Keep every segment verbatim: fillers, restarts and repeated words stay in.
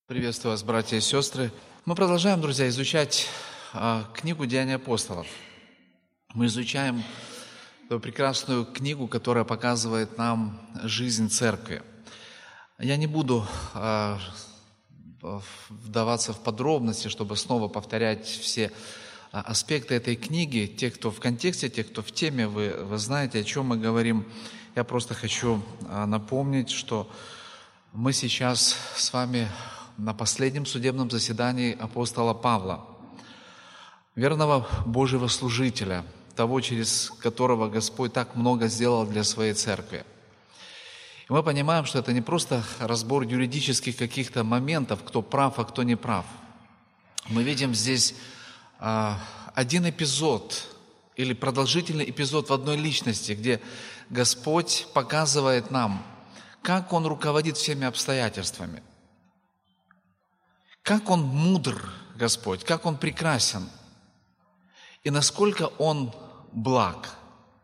Приветствую вас, братья и сестры. Мы продолжаем, друзья, изучать а, книгу «Деяния апостолов». Мы изучаем эту прекрасную книгу, которая показывает нам жизнь церкви. Я не буду а, вдаваться в подробности, чтобы снова повторять все а, аспекты этой книги. Те, кто в контексте, те, кто в теме, вы, вы знаете, о чем мы говорим. Я просто хочу а, напомнить, что мы сейчас с вами на последнем судебном заседании апостола Павла, верного Божьего служителя, того, через которого Господь так много сделал для своей церкви. И мы понимаем, что это не просто разбор юридических каких-то моментов, кто прав, а кто не прав. Мы видим здесь а, один эпизод или продолжительный эпизод в одной личности, где Господь показывает нам, как Он руководит всеми обстоятельствами. Как Он мудр, Господь, как Он прекрасен, и насколько Он благ.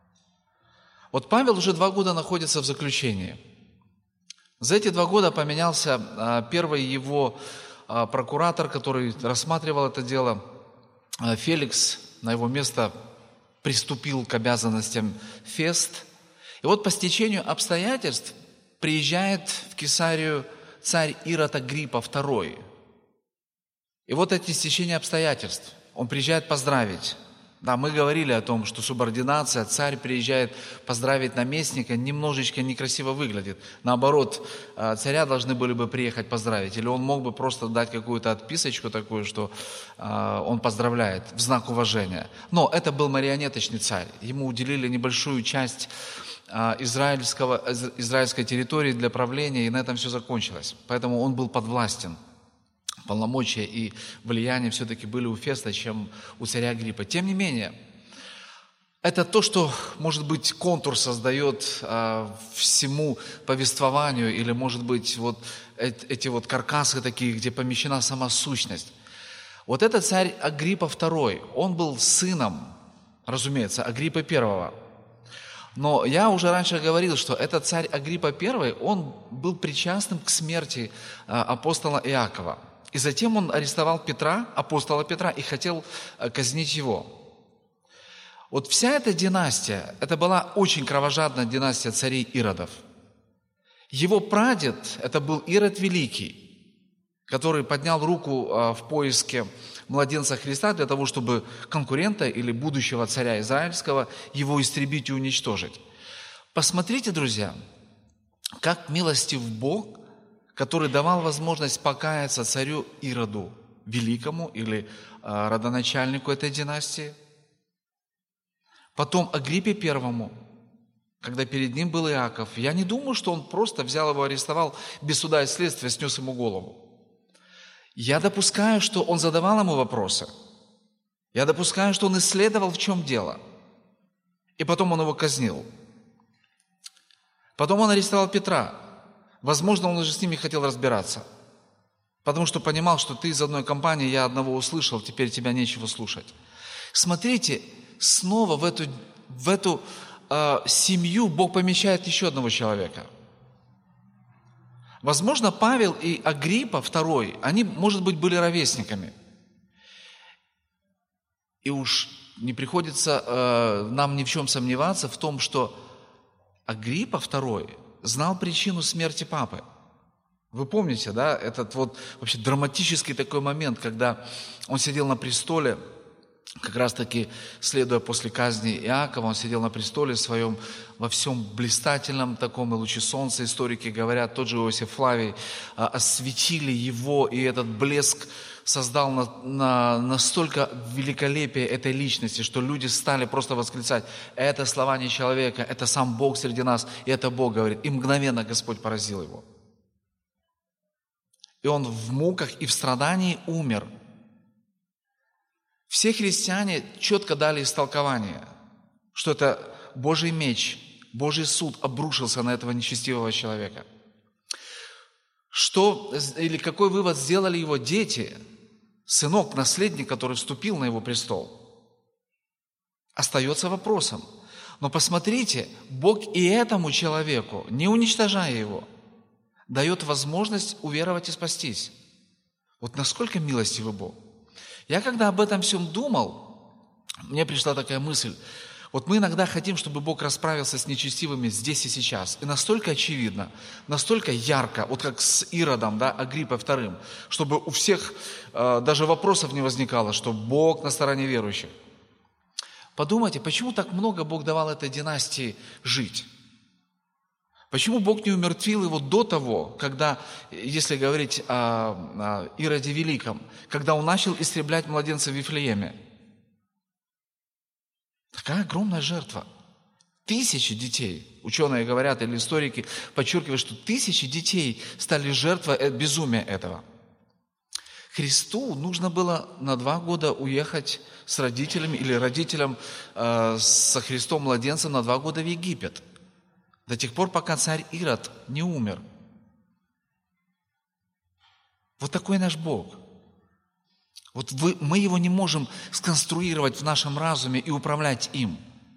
Вот Павел уже два года находится в заключении. За эти два года поменялся а, первый его а, прокуратор, который рассматривал это дело, а, Феликс. На его место приступил к обязанностям Фест. И вот по стечению обстоятельств приезжает в Кесарию царь Ирод Агриппа второй. И вот эти стечения обстоятельств. Он приезжает поздравить. Да, мы говорили о том, что субординация, царь приезжает поздравить наместника, немножечко некрасиво выглядит. Наоборот, царя должны были бы приехать поздравить. Или он мог бы просто дать какую-то отписочку такую, что он поздравляет в знак уважения. Но это был марионеточный царь. Ему уделили небольшую часть израильского, израильской территории для правления, и на этом все закончилось. Поэтому он был подвластен. Полномочия и влияние все-таки были у Феста, чем у царя Агриппа. Тем не менее, это то, что, может быть, контур создает а, всему повествованию, или, может быть, вот эти вот каркасы такие, где помещена сама сущность. Вот этот царь Агриппа второй, он был сыном, разумеется, Агриппа первого. Но я уже раньше говорил, что этот царь Агриппа первый, он был причастным к смерти а, апостола Иакова. И затем он арестовал Петра, апостола Петра, и хотел казнить его. Вот вся эта династия, это была очень кровожадная династия царей Иродов. Его прадед, это был Ирод Великий, который поднял руку в поиске младенца Христа для того, чтобы конкурента или будущего царя израильского его истребить и уничтожить. Посмотрите, друзья, как милостив Бог, который давал возможность покаяться царю Ироду Великому или э, родоначальнику этой династии. Потом Агриппе Первому, когда перед ним был Иаков. Я не думаю, что он просто взял его, арестовал, без суда и следствия снес ему голову. Я допускаю, что он задавал ему вопросы. Я допускаю, что он исследовал, в чем дело. И потом он его казнил. Потом он арестовал Петра. Возможно, он уже с ними хотел разбираться, потому что понимал, что ты из одной компании, я одного услышал, теперь тебя нечего слушать. Смотрите, снова в эту, в эту э, семью Бог помещает еще одного человека. Возможно, Павел и Агриппа второй, они, может быть, были ровесниками. И уж не приходится э, нам ни в чем сомневаться в том, что Агриппа второй знал причину смерти папы. Вы помните, да, этот вот вообще драматический такой момент, когда он сидел на престоле, как раз-таки следуя после казни Иакова, он сидел на престоле своем во всем блистательном таком и луче солнца. Историки говорят, тот же Иосиф Флавий, осветили его, и этот блеск создал на, на, настолько великолепие этой личности, что люди стали просто восклицать: это слова не человека, это сам Бог среди нас, и это Бог говорит. И мгновенно Господь поразил его. И он в муках и в страдании умер. Все христиане четко дали истолкование, что это Божий меч, Божий суд обрушился на этого нечестивого человека. Что, или какой вывод сделали его дети? Сынок, наследник, который вступил на его престол, остается вопросом. Но посмотрите, Бог и этому человеку, не уничтожая его, дает возможность уверовать и спастись. Вот насколько милостивый Бог. Я когда об этом всем думал, мне пришла такая мысль. Вот мы иногда хотим, чтобы Бог расправился с нечестивыми здесь и сейчас. И настолько очевидно, настолько ярко, вот как с Иродом, да, Агриппой вторым, чтобы у всех э, даже вопросов не возникало, что Бог на стороне верующих. Подумайте, почему так много Бог давал этой династии жить? Почему Бог не умертвил его до того, когда, если говорить о, о Ироде Великом, когда он начал истреблять младенцев в Вифлееме? Такая огромная жертва. Тысячи детей. Ученые говорят, или историки подчеркивают, что тысячи детей стали жертвой безумия этого. Христу нужно было на два года уехать с родителями или родителям э, со Христом младенцем на два года в Египет. До тех пор, пока царь Ирод не умер. Вот такой наш Бог. Вот вы, мы его не можем сконструировать в нашем разуме и управлять им.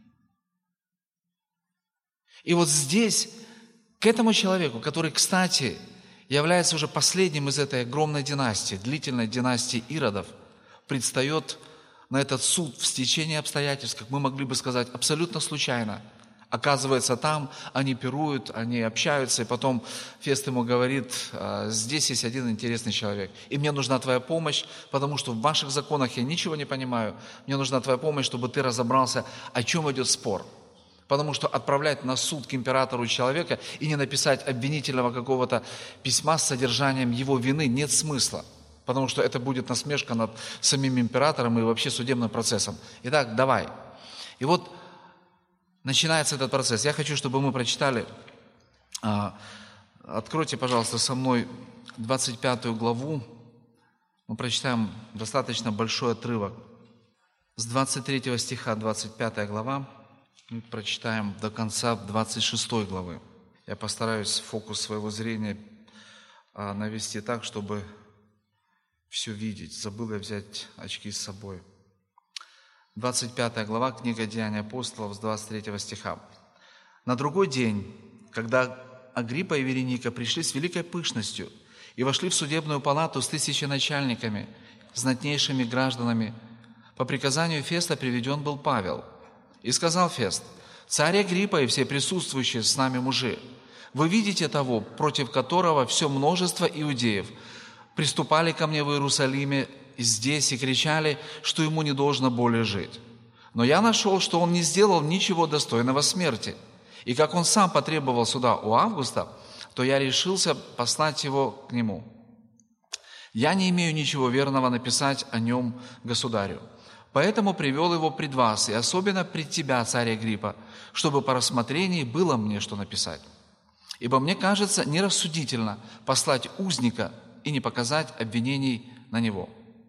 И вот здесь, к этому человеку, который, кстати, является уже последним из этой огромной династии, длительной династии Иродов, предстает на этот суд в стечении обстоятельств, как мы могли бы сказать, абсолютно случайно. Оказывается, там они пируют, они общаются, и потом Фест ему говорит: здесь есть один интересный человек, и мне нужна твоя помощь, потому что в ваших законах я ничего не понимаю, мне нужна твоя помощь, чтобы ты разобрался, о чем идет спор. Потому что отправлять на суд к императору человека и не написать обвинительного какого-то письма с содержанием его вины нет смысла, потому что это будет насмешка над самим императором и вообще судебным процессом. Итак, давай. И вот начинается этот процесс. Я хочу, чтобы мы прочитали, а, откройте, пожалуйста, со мной двадцать пятую главу. Мы прочитаем достаточно большой отрывок. С двадцать третьего стиха, двадцать пятая глава, мы прочитаем до конца двадцать шестой главы. Я постараюсь фокус своего зрения а, навести так, чтобы все видеть. Забыл я взять очки с собой. двадцать пятая глава, книга Деяний апостолов, с двадцать третьего стиха. «На другой день, когда Агриппа и Вереника пришли с великой пышностью и вошли в судебную палату с тысяченачальниками, знатнейшими гражданами, по приказанию Феста приведен был Павел. И сказал Фест: царь Агриппа и все присутствующие с нами мужи, вы видите того, против которого все множество иудеев приступали ко мне в Иерусалиме здесь и кричали, что ему не должно более жить. Но я нашел, что он не сделал ничего достойного смерти. И как он сам потребовал суда у Августа, то я решился послать его к нему. Я не имею ничего верного написать о нем государю. Поэтому привел его пред вас, и особенно пред тебя, царь Агриппа, чтобы по рассмотрении было мне что написать. Ибо мне кажется нерассудительно послать узника и не показать обвинений на него».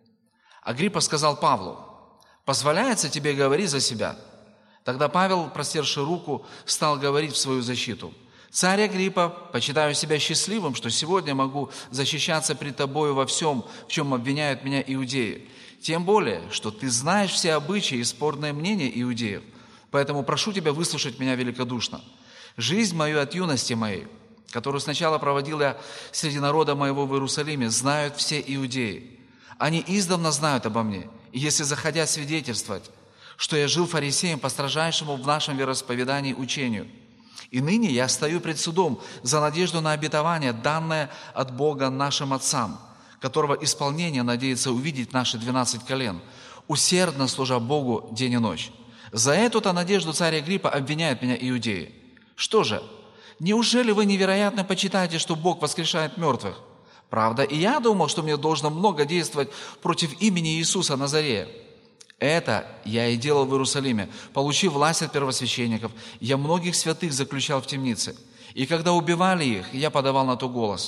Агриппа сказал Павлу: «Позволяется тебе говорить за себя?» Тогда Павел, простерши руку, стал говорить в свою защиту: «Царь Агриппа, почитаю себя счастливым, что сегодня могу защищаться пред тобою во всем, в чем обвиняют меня иудеи. Тем более, что ты знаешь все обычаи и спорные мнения иудеев, поэтому прошу тебя выслушать меня великодушно. Жизнь мою от юности моей, которую сначала проводил я среди народа моего в Иерусалиме, знают все иудеи. Они издавна знают обо мне, и если захотят свидетельствовать, что я жил фарисеем по строжайшему в нашем вероисповедании учению. И ныне я стою пред судом за надежду на обетование, данное от Бога нашим отцам, которого исполнение надеется увидеть наши двенадцать колен, усердно служа Богу день и ночь. За эту-то надежду царь Агриппа обвиняет меня иудеи. Что же, неужели вы невероятно почитаете, что Бог воскрешает мертвых? Правда, и я думал, что мне должно много действовать против имени Иисуса Назарея. Это я и делал в Иерусалиме, получив власть от первосвященников. Я многих святых заключал в темнице. И когда убивали их, я подавал на то голос.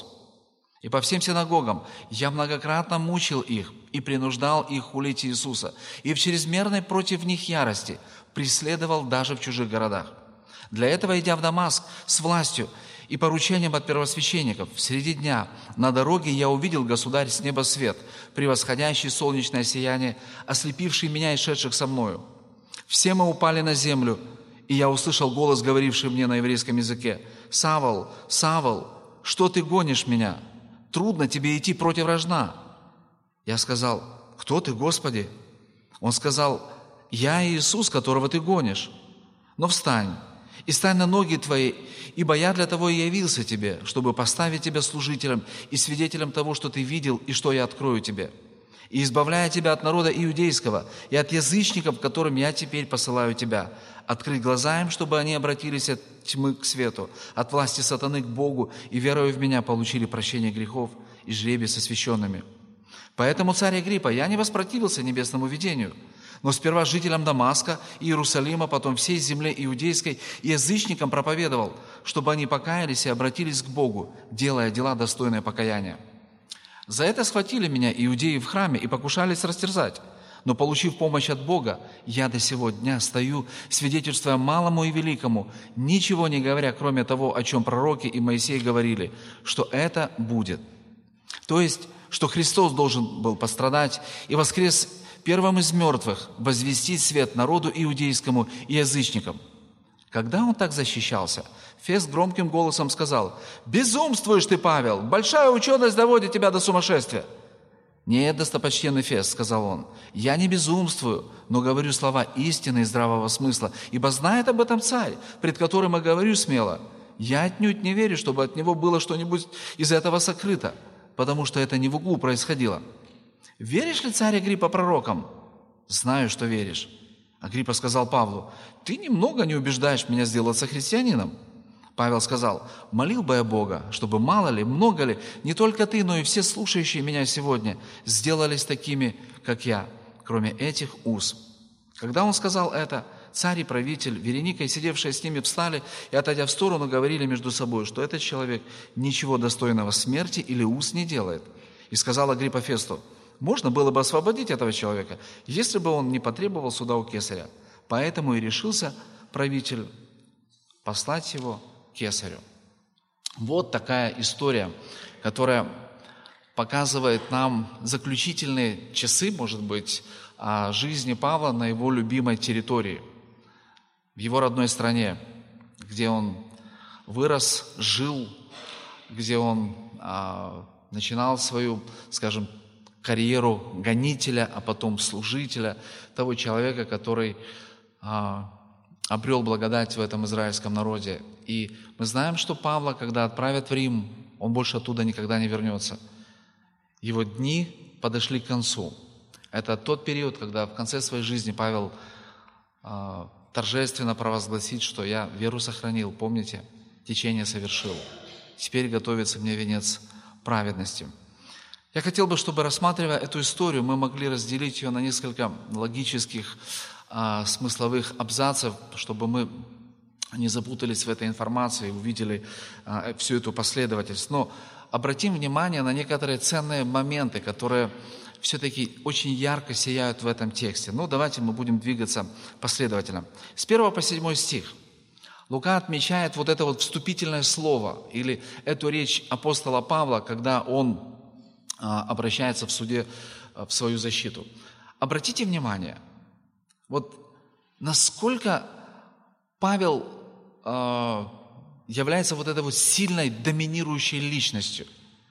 И по всем синагогам я многократно мучил их и принуждал их хулить Иисуса. И в чрезмерной против них ярости преследовал даже в чужих городах. Для этого, идя в Дамаск с властью и поручением от первосвященников, среди дня на дороге я увидел, государь, с неба свет, превосходящий солнечное сияние, ослепивший меня и шедших со мною. Все мы упали на землю, и я услышал голос, говоривший мне на еврейском языке: «Савл, Савл, что ты гонишь меня? Трудно тебе идти против рожна». Я сказал: кто ты, Господи? Он сказал: я Иисус, которого ты гонишь. Но встань и стань на ноги твои, ибо я для того и явился тебе, чтобы поставить тебя служителем и свидетелем того, что ты видел и что я открою тебе, и избавляя тебя от народа иудейского и от язычников, которым я теперь посылаю тебя, открыть глаза им, чтобы они обратились от тьмы к свету, от власти сатаны к Богу, и веруя в меня получили прощение грехов и жребий с освященными. Поэтому, царь Агриппа, я не воспротивился небесному видению, но сперва жителям Дамаска и Иерусалима, потом всей земле иудейской и язычникам проповедовал, чтобы они покаялись и обратились к Богу, делая дела, достойные покаяния. За это схватили меня иудеи в храме и покушались растерзать. Но, получив помощь от Бога, я до сего дня стою, свидетельствуя малому и великому, ничего не говоря, кроме того, о чем пророки и Моисей говорили, что это будет. То есть, что Христос должен был пострадать и воскрес первым из мертвых, возвестить свет народу иудейскому и язычникам. Когда он так защищался, Фест громким голосом сказал: «Безумствуешь ты, Павел! Большая ученость доводит тебя до сумасшествия!» «Нет, достопочтенный Фест, — сказал он, — я не безумствую, но говорю слова истины и здравого смысла, ибо знает об этом царь, пред которым я говорю смело. Я отнюдь не верю, чтобы от него было что-нибудь из этого сокрыто, потому что это не в углу происходило. Веришь ли, царь Агриппа, пророкам?» «Знаю, что веришь». Агриппа сказал Павлу: «Ты немного не убеждаешь меня сделаться христианином». Павел сказал: «Молил бы я Бога, чтобы мало ли, много ли, не только ты, но и все слушающие меня сегодня сделались такими, как я, кроме этих уз». Когда он сказал это, царь и правитель, Вереника и сидевшие с ними встали и, отойдя в сторону, говорили между собой, что этот человек ничего достойного смерти или уз не делает. И сказал Агриппа Фесту: «Можно было бы освободить этого человека, если бы он не потребовал суда у кесаря». Поэтому и решился правитель послать его кесарю. Вот такая история, которая показывает нам заключительные часы, может быть, жизни Павла на его любимой территории, в его родной стране, где он вырос, жил, где он а, начинал свою, скажем, карьеру гонителя, а потом служителя, того человека, который а, обрел благодать в этом израильском народе. И мы знаем, что Павла, когда отправят в Рим, он больше оттуда никогда не вернется. Его дни подошли к концу. Это тот период, когда в конце своей жизни Павел э, торжественно провозгласит, что я веру сохранил, помните, течение совершил. Теперь готовится мне венец праведности. Я хотел бы, чтобы, рассматривая эту историю, мы могли разделить ее на несколько логических, э, смысловых абзацев, чтобы мы не запутались в этой информации, увидели э, всю эту последовательность. Но обратим внимание на некоторые ценные моменты, которые все-таки очень ярко сияют в этом тексте. Ну, давайте мы будем двигаться последовательно. С первого по седьмой стих Лука отмечает вот это вот вступительное слово, или эту речь апостола Павла, когда он а, обращается в суде а, в свою защиту. Обратите внимание, вот насколько Павел а, является вот этой вот сильной, доминирующей личностью.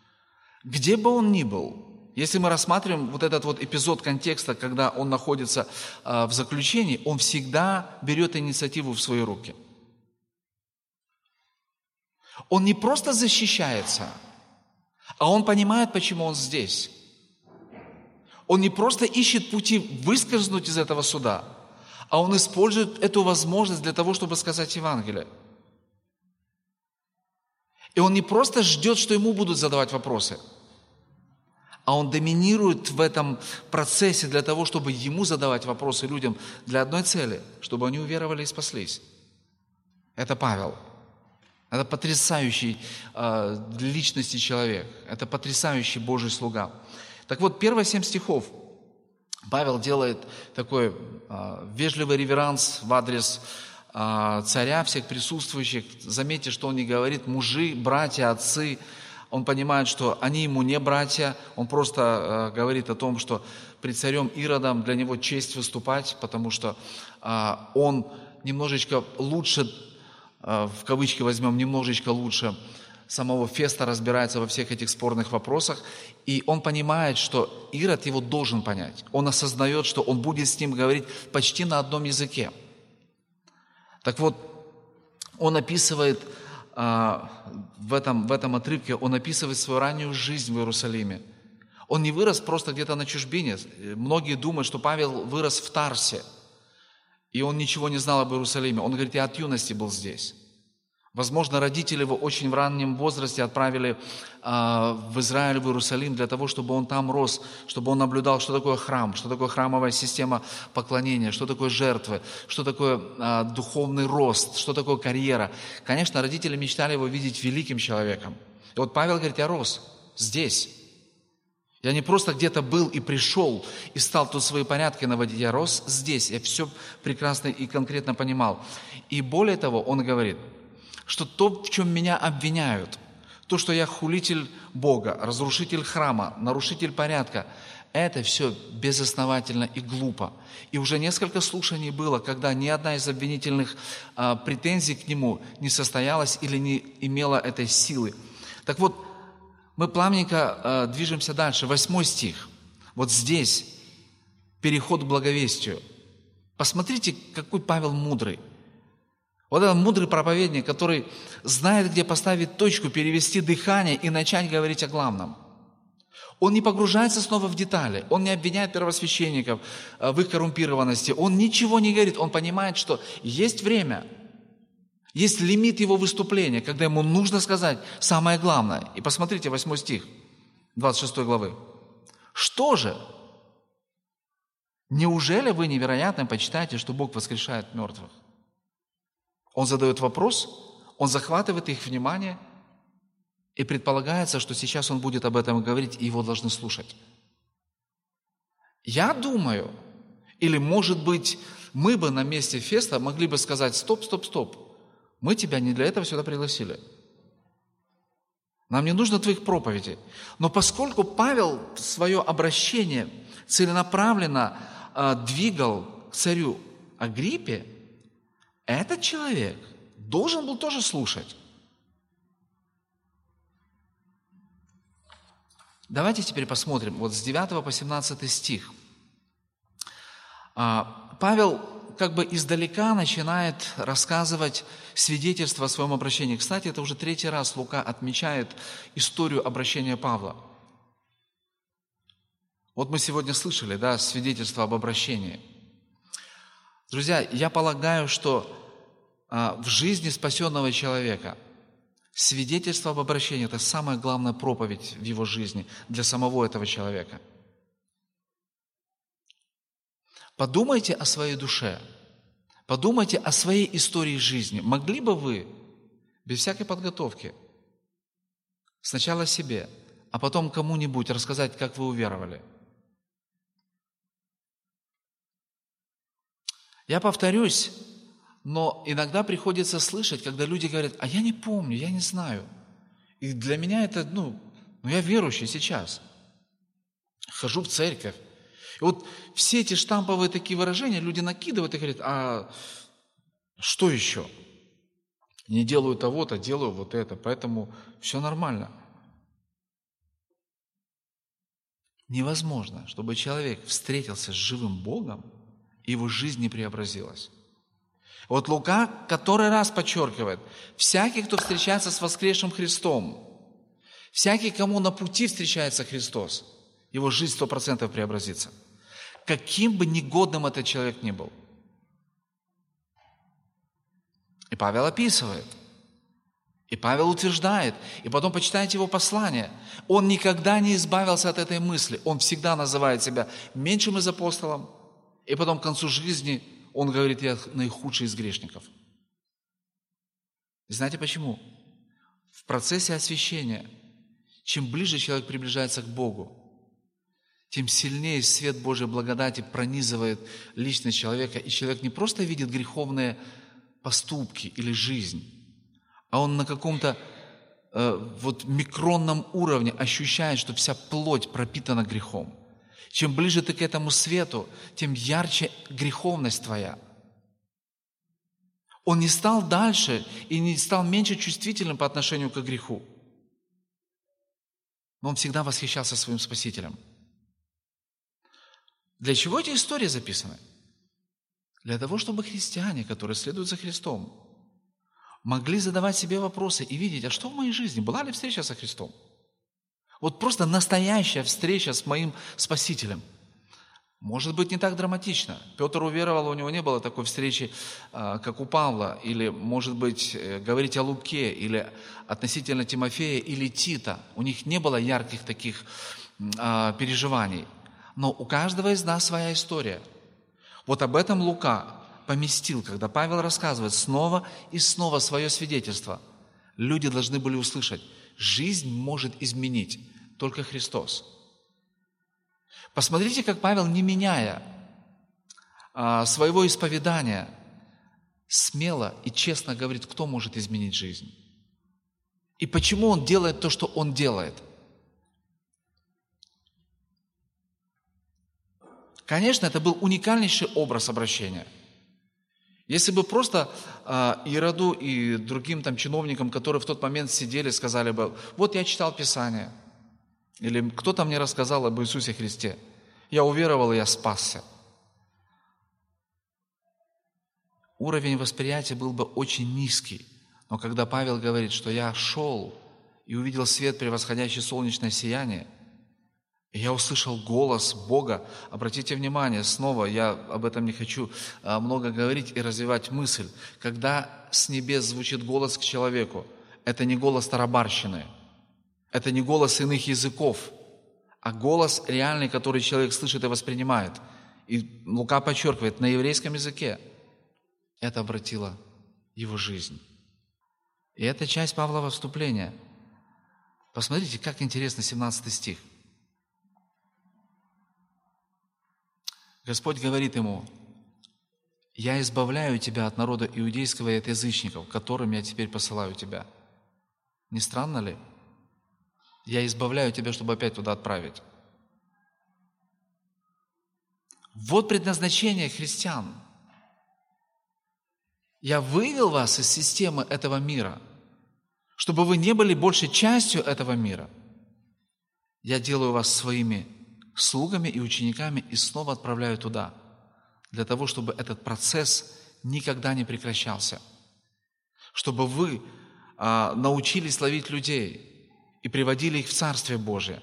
Где бы он ни был, если мы рассматриваем вот этот вот эпизод контекста, когда он находится а, в заключении, он всегда берет инициативу в свои руки. Он не просто защищается, а он понимает, почему он здесь. Он не просто ищет пути выскользнуть из этого суда, а он использует эту возможность для того, чтобы сказать Евангелие. И он не просто ждет, что ему будут задавать вопросы, а он доминирует в этом процессе для того, чтобы ему задавать вопросы людям для одной цели, чтобы они уверовали и спаслись. Это Павел. Это потрясающий э, для личности человек. Это потрясающий Божий слуга. Так вот, первые семь стихов Павел делает такой э, вежливый реверанс в адрес э, царя, всех присутствующих. Заметьте, что он не говорит мужи, братья, отцы. Он понимает, что они ему не братья. Он просто э, говорит о том, что пред царем Иродом для него честь выступать, потому что э, он немножечко лучше, в кавычки возьмем, немножечко лучше самого Феста разбирается во всех этих спорных вопросах, и он понимает, что Ирод его должен понять. Он осознает, что он будет с ним говорить почти на одном языке. Так вот, он описывает а, в, этом, в этом отрывке, он описывает свою раннюю жизнь в Иерусалиме. Он не вырос просто где-то на чужбине. Многие думают, что Павел вырос в Тарсе, и он ничего не знал об Иерусалиме. Он говорит, я от юности был здесь. Возможно, родители его очень в раннем возрасте отправили э, в Израиль, в Иерусалим, для того, чтобы он там рос, чтобы он наблюдал, что такое храм, что такое храмовая система поклонения, что такое жертвы, что такое э, духовный рост, что такое карьера. Конечно, родители мечтали его видеть великим человеком. И вот Павел говорит, я рос здесь. Я не просто где-то был и пришел, и стал тут свои порядки наводить. Я рос здесь, я все прекрасно и конкретно понимал. И более того, он говорит, что то, в чем меня обвиняют, то, что я хулитель Бога, разрушитель храма, нарушитель порядка, это все безосновательно и глупо. И уже несколько слушаний было, когда ни одна из обвинительных а, претензий к нему не состоялась или не имела этой силы. Так вот, мы плавненько а, движемся дальше. Восьмой стих. Вот здесь переход к благовестию. Посмотрите, какой Павел мудрый. Вот этот мудрый проповедник, который знает, где поставить точку, перевести дыхание и начать говорить о главном. Он не погружается снова в детали, он не обвиняет первосвященников в их коррумпированности, он ничего не говорит, он понимает, что есть время, есть лимит его выступления, когда ему нужно сказать самое главное. И посмотрите, восьмой стих, двадцать шестой главы. Что же? Неужели вы невероятно почитаете, что Бог воскрешает мертвых? Он задает вопрос, он захватывает их внимание, и предполагается, что сейчас он будет об этом говорить, и его должны слушать. Я думаю, или, может быть, мы бы на месте Феста могли бы сказать, стоп, стоп, стоп, мы тебя не для этого сюда пригласили. Нам не нужно твоих проповедей. Но поскольку Павел свое обращение целенаправленно э, двигал к царю Агриппе, этот человек должен был тоже слушать. Давайте теперь посмотрим, вот с девятого по семнадцатый стих. Павел как бы издалека начинает рассказывать свидетельство о своем обращении. Кстати, это уже третий раз Лука отмечает историю обращения Павла. Вот мы сегодня слышали, да, свидетельство об обращении. Друзья, я полагаю, что а, в жизни спасенного человека свидетельство об обращении – это самая главная проповедь в его жизни для самого этого человека. Подумайте о своей душе, подумайте о своей истории жизни. Могли бы вы, без всякой подготовки, сначала себе, а потом кому-нибудь рассказать, как вы уверовали? Я повторюсь, но иногда приходится слышать, когда люди говорят, а я не помню, я не знаю. И для меня это, ну, ну я верующий сейчас. Хожу в церковь. И вот все эти штамповые такие выражения люди накидывают и говорят, а что еще? Не делаю того-то, делаю вот это, поэтому все нормально. Невозможно, чтобы человек встретился с живым Богом, и его жизнь не преобразилась. Вот Лука который раз подчеркивает, всякий, кто встречается с воскресшим Христом, всякий, кому на пути встречается Христос, его жизнь сто процентов преобразится. Каким бы негодным этот человек ни был. И Павел описывает, и Павел утверждает, и потом почитайте его послание. Он никогда не избавился от этой мысли, он всегда называет себя меньшим из апостолов, и потом к концу жизни он говорит, я наихудший из грешников. Знаете почему? В процессе освящения, чем ближе человек приближается к Богу, тем сильнее свет Божьей благодати пронизывает личность человека, и человек не просто видит греховные поступки или жизнь, а он на каком-то э, вот микронном уровне ощущает, что вся плоть пропитана грехом. Чем ближе ты к этому свету, тем ярче греховность твоя. Он не стал дальше и не стал меньше чувствительным по отношению к греху. но он всегда восхищался своим Спасителем. Для чего эти истории записаны? Для того, чтобы христиане, которые следуют за Христом, могли задавать себе вопросы и видеть, а что в моей жизни? Была ли встреча со Христом? Вот просто настоящая встреча с моим Спасителем. Может быть, не так драматично. Петр уверовал, у него не было такой встречи, как у Павла, или, может быть, говорить о Луке, или относительно Тимофея, или Тита. У них не было ярких таких переживаний. Но у каждого из нас своя история. Вот об этом Лука поместил, когда Павел рассказывает снова и снова свое свидетельство. Люди должны были услышать, жизнь может изменить только Христос. Посмотрите, как Павел, не меняя а, своего исповедания, смело и честно говорит, кто может изменить жизнь. И почему он делает то, что он делает. Конечно, это был уникальнейший образ обращения. Если бы просто э, Ироду и другим там чиновникам, которые в тот момент сидели, сказали бы, вот я читал Писание, или кто-то мне рассказал об Иисусе Христе, я уверовал, и я спасся. Уровень восприятия был бы очень низкий, но когда Павел говорит, что я шел и увидел свет, превосходящий солнечное сияние, и я услышал голос Бога. Обратите внимание, снова я об этом не хочу много говорить и развивать мысль. Когда с небес звучит голос к человеку, это не голос тарабарщины, это не голос иных языков, а голос реальный, который человек слышит и воспринимает. И Лука подчеркивает, на еврейском языке это обратило его жизнь. И это часть Павлова вступления. Посмотрите, как интересно семнадцатый стих. Господь говорит ему, «Я избавляю тебя от народа иудейского и от язычников, которым я теперь посылаю тебя». Не странно ли? Я избавляю тебя, чтобы опять туда отправить. Вот предназначение христиан. Я вывел вас из системы этого мира, чтобы вы не были больше частью этого мира. Я делаю вас своими слугами и учениками и снова отправляю туда, для того, чтобы этот процесс никогда не прекращался, чтобы вы а, научились ловить людей и приводили их в Царствие Божие.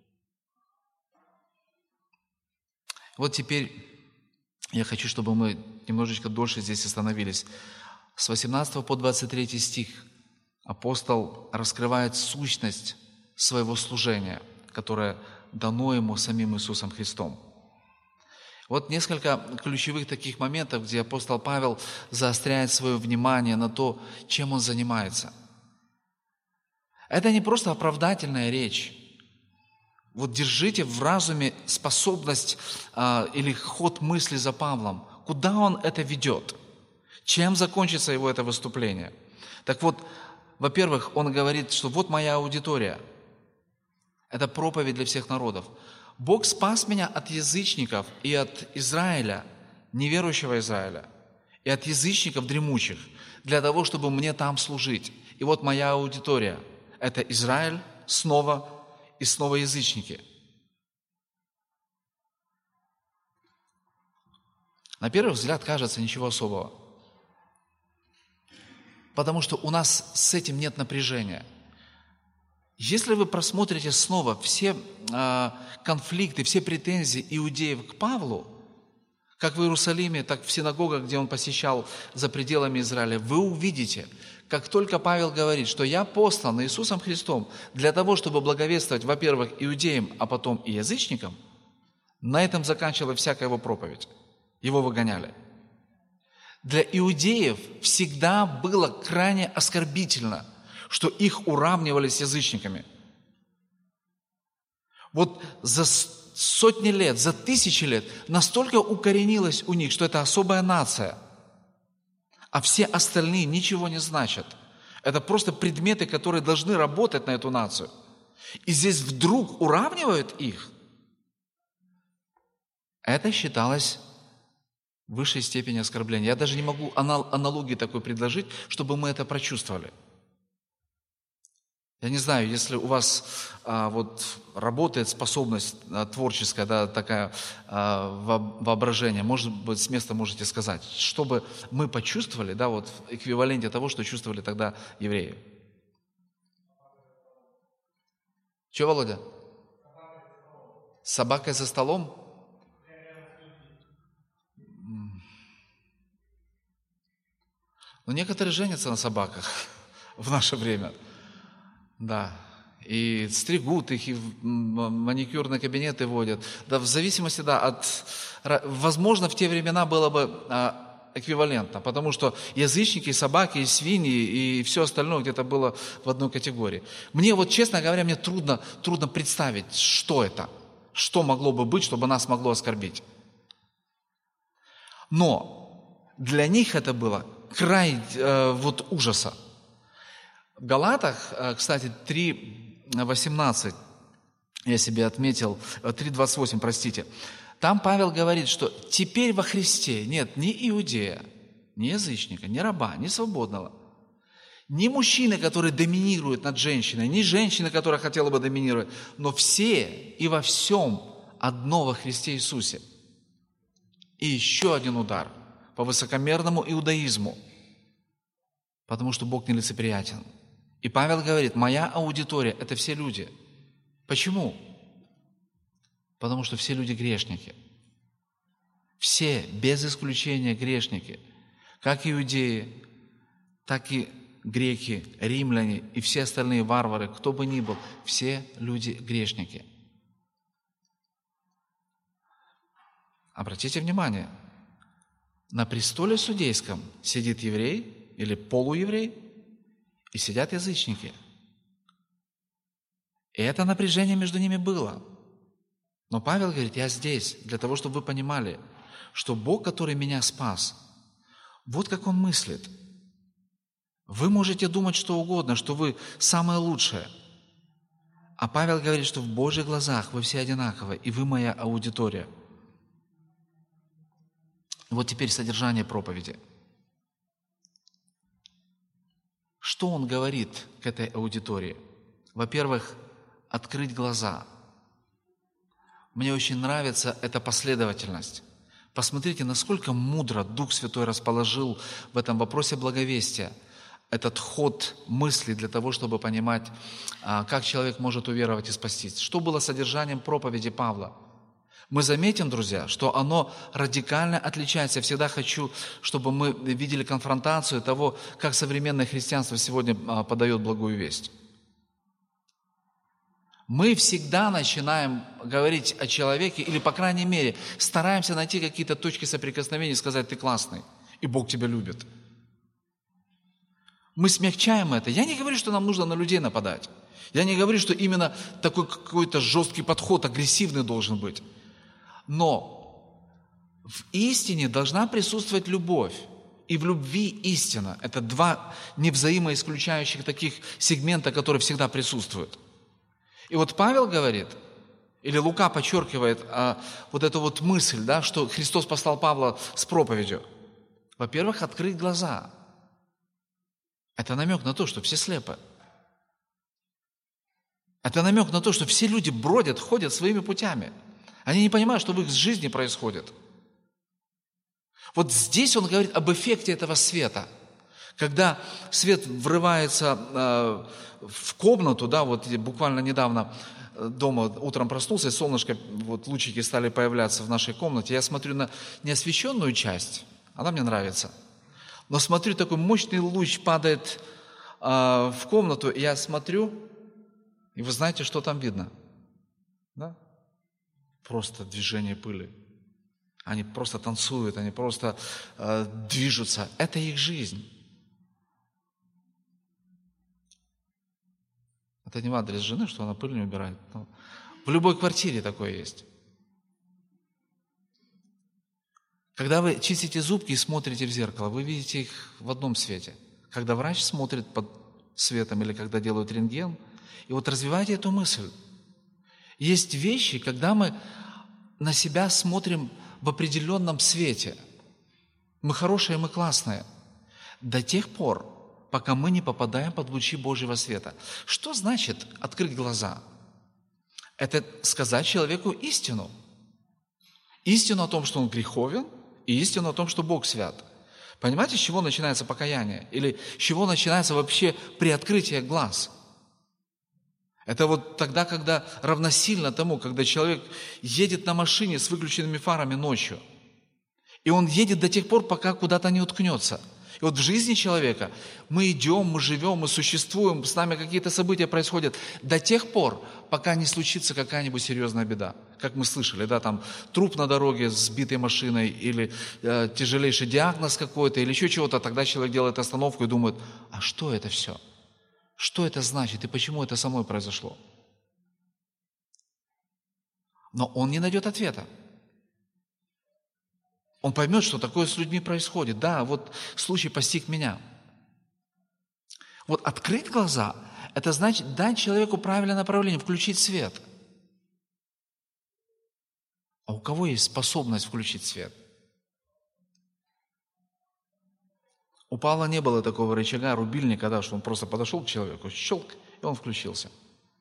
Вот теперь я хочу, чтобы мы немножечко дольше здесь остановились. С восемнадцатого по двадцать третий стих апостол раскрывает сущность своего служения, которое дано ему самим Иисусом Христом. Вот несколько ключевых таких моментов, где апостол Павел заостряет свое внимание на то, чем он занимается. Это не просто оправдательная речь. Вот держите в разуме способность а, или ход мысли за Павлом. Куда он это ведет? Чем закончится его это выступление? Так вот, во-первых, он говорит, что вот моя аудитория. Это проповедь для всех народов. Бог спас меня от язычников и от Израиля, неверующего Израиля, и от язычников дремучих, для того, чтобы мне там служить. И вот моя аудитория – это Израиль снова и снова язычники. На первый взгляд кажется ничего особого, потому что у нас с этим нет напряжения. Если вы просмотрите снова все э, конфликты, все претензии иудеев к Павлу, как в Иерусалиме, так в синагогах, где он посещал за пределами Израиля, вы увидите, как только Павел говорит, что я послан Иисусом Христом для того, чтобы благовествовать, во-первых, иудеям, а потом и язычникам, на этом заканчивалась всякая его проповедь. Его выгоняли. Для иудеев всегда было крайне оскорбительно, что их уравнивали с язычниками. Вот за сотни лет, за тысячи лет настолько укоренилось у них, что это особая нация, а все остальные ничего не значат. Это просто предметы, которые должны работать на эту нацию. И здесь вдруг уравнивают их. Это считалось в высшей степени оскорбления. Я даже не могу аналогии такой предложить, чтобы мы это прочувствовали. Я не знаю, если у вас а, вот работает способность а, творческая, да, такая а, во- воображение, может быть, с места можете сказать, чтобы мы почувствовали, да, вот в эквиваленте того, что чувствовали тогда евреи. Че, Володя? С собакой за столом? Ну, некоторые женятся на собаках в наше время. Да. И стригут их, и в маникюрные кабинеты водят. Да, в зависимости, да, от... Возможно, в те времена было бы а, эквивалентно, потому что язычники, собаки, и свиньи, и все остальное где-то было в одной категории. Мне вот, честно говоря, мне трудно, трудно представить, что это, что могло бы быть, чтобы нас могло оскорбить. Но для них это было край э, вот ужаса. В Галатах, кстати, три восемнадцать, я себе отметил, три двадцать восемь, простите, там Павел говорит, что теперь во Христе нет ни иудея, ни язычника, ни раба, ни свободного, ни мужчины, который доминирует над женщиной, ни женщины, которая хотела бы доминировать, но все и во всем одно во Христе Иисусе. И еще один удар по высокомерному иудаизму, потому что Бог нелицеприятен. И Павел говорит, моя аудитория – это все люди. Почему? Потому что все люди грешники. Все, без исключения, грешники. Как иудеи, так и греки, римляне и все остальные варвары, кто бы ни был, все люди грешники. Обратите внимание, на престоле судейском сидит еврей или полуеврей, и сидят язычники. И это напряжение между ними было. Но Павел говорит, я здесь, для того, чтобы вы понимали, что Бог, который меня спас, вот как Он мыслит. Вы можете думать что угодно, что вы самое лучшее. А Павел говорит, что в Божьих глазах вы все одинаковы, и вы моя аудитория. Вот теперь содержание проповеди. Что он говорит к этой аудитории? Во-первых, открыть глаза. Мне очень нравится эта последовательность. Посмотрите, насколько мудро Дух Святой расположил в этом вопросе благовестия этот ход мысли для того, чтобы понимать, как человек может уверовать и спастись. Что было содержанием проповеди Павла? Мы заметим, друзья, что оно радикально отличается. Я всегда хочу, чтобы мы видели конфронтацию того, как современное христианство сегодня подает благую весть. Мы всегда начинаем говорить о человеке, или, по крайней мере, стараемся найти какие-то точки соприкосновения и сказать, ты классный, и Бог тебя любит. Мы смягчаем это. Я не говорю, что нам нужно на людей нападать. Я не говорю, что именно такой какой-то жесткий подход, агрессивный должен быть. Но в истине должна присутствовать любовь. И в любви истина. Это два невзаимоисключающих таких сегмента, которые всегда присутствуют. И вот Павел говорит, или Лука подчеркивает а, вот эту вот мысль, да, что Христос послал Павла с проповедью. Во-первых, открыть глаза. Это намек на то, что все слепы. Это намек на то, что все люди бродят, ходят своими путями. Они не понимают, что в их жизни происходит. Вот здесь он говорит об эффекте этого света. Когда свет врывается э, в комнату, да, вот буквально недавно дома утром проснулся, и солнышко, вот лучики стали появляться в нашей комнате. Я смотрю на неосвещенную часть, она мне нравится. Но смотрю, такой мощный луч падает э, в комнату, и я смотрю, и вы знаете, что там видно? Да? Просто движение пыли. Они просто танцуют, они просто э, движутся. Это их жизнь. Это не в адрес жены, что она пыль не убирает. Но в любой квартире такое есть. Когда вы чистите зубки и смотрите в зеркало, вы видите их в одном свете. Когда врач смотрит под светом или когда делают рентген, и вот развивайте эту мысль. Есть вещи, когда мы на себя смотрим в определенном свете. Мы хорошие, мы классные. До тех пор, пока мы не попадаем под лучи Божьего света. Что значит открыть глаза? Это сказать человеку истину. Истину о том, что он греховен, и истину о том, что Бог свят. Понимаете, с чего начинается покаяние? Или с чего начинается вообще приоткрытие глаз? Это вот тогда, когда равносильно тому, когда человек едет на машине с выключенными фарами ночью, и он едет до тех пор, пока куда-то не уткнется. И вот в жизни человека мы идем, мы живем, мы существуем, с нами какие-то события происходят до тех пор, пока не случится какая-нибудь серьезная беда. Как мы слышали, да, там труп на дороге с сбитой машиной, или э, тяжелейший диагноз какой-то, или еще чего-то, тогда человек делает остановку и думает, а что это все? Что это значит и почему это со мной произошло? Но он не найдет ответа. Он поймет, что такое с людьми происходит. Да, вот случай постиг меня. Вот открыть глаза – это значит дать человеку правильное направление, включить свет. А у кого есть способность включить свет? У Павла не было такого рычага, рубильника, да, что он просто подошел к человеку, щелк, и он включился.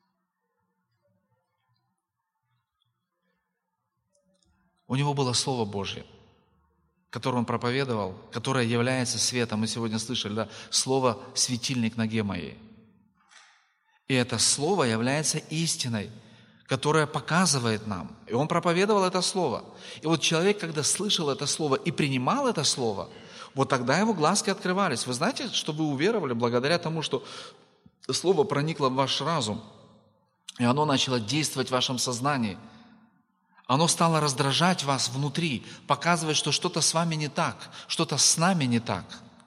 У него было Слово Божье, которое он проповедовал, которое является светом. Мы сегодня слышали, да, слово «светильник ноге моей». И это слово является истиной, которая показывает нам. И он проповедовал это слово. И вот человек, когда слышал это слово и принимал это слово, вот тогда его глазки открывались. Вы знаете, что вы уверовали благодаря тому, что слово проникло в ваш разум, и оно начало действовать в вашем сознании. Оно стало раздражать вас внутри, показывать, что что-то с вами не так, что-то с нами не так.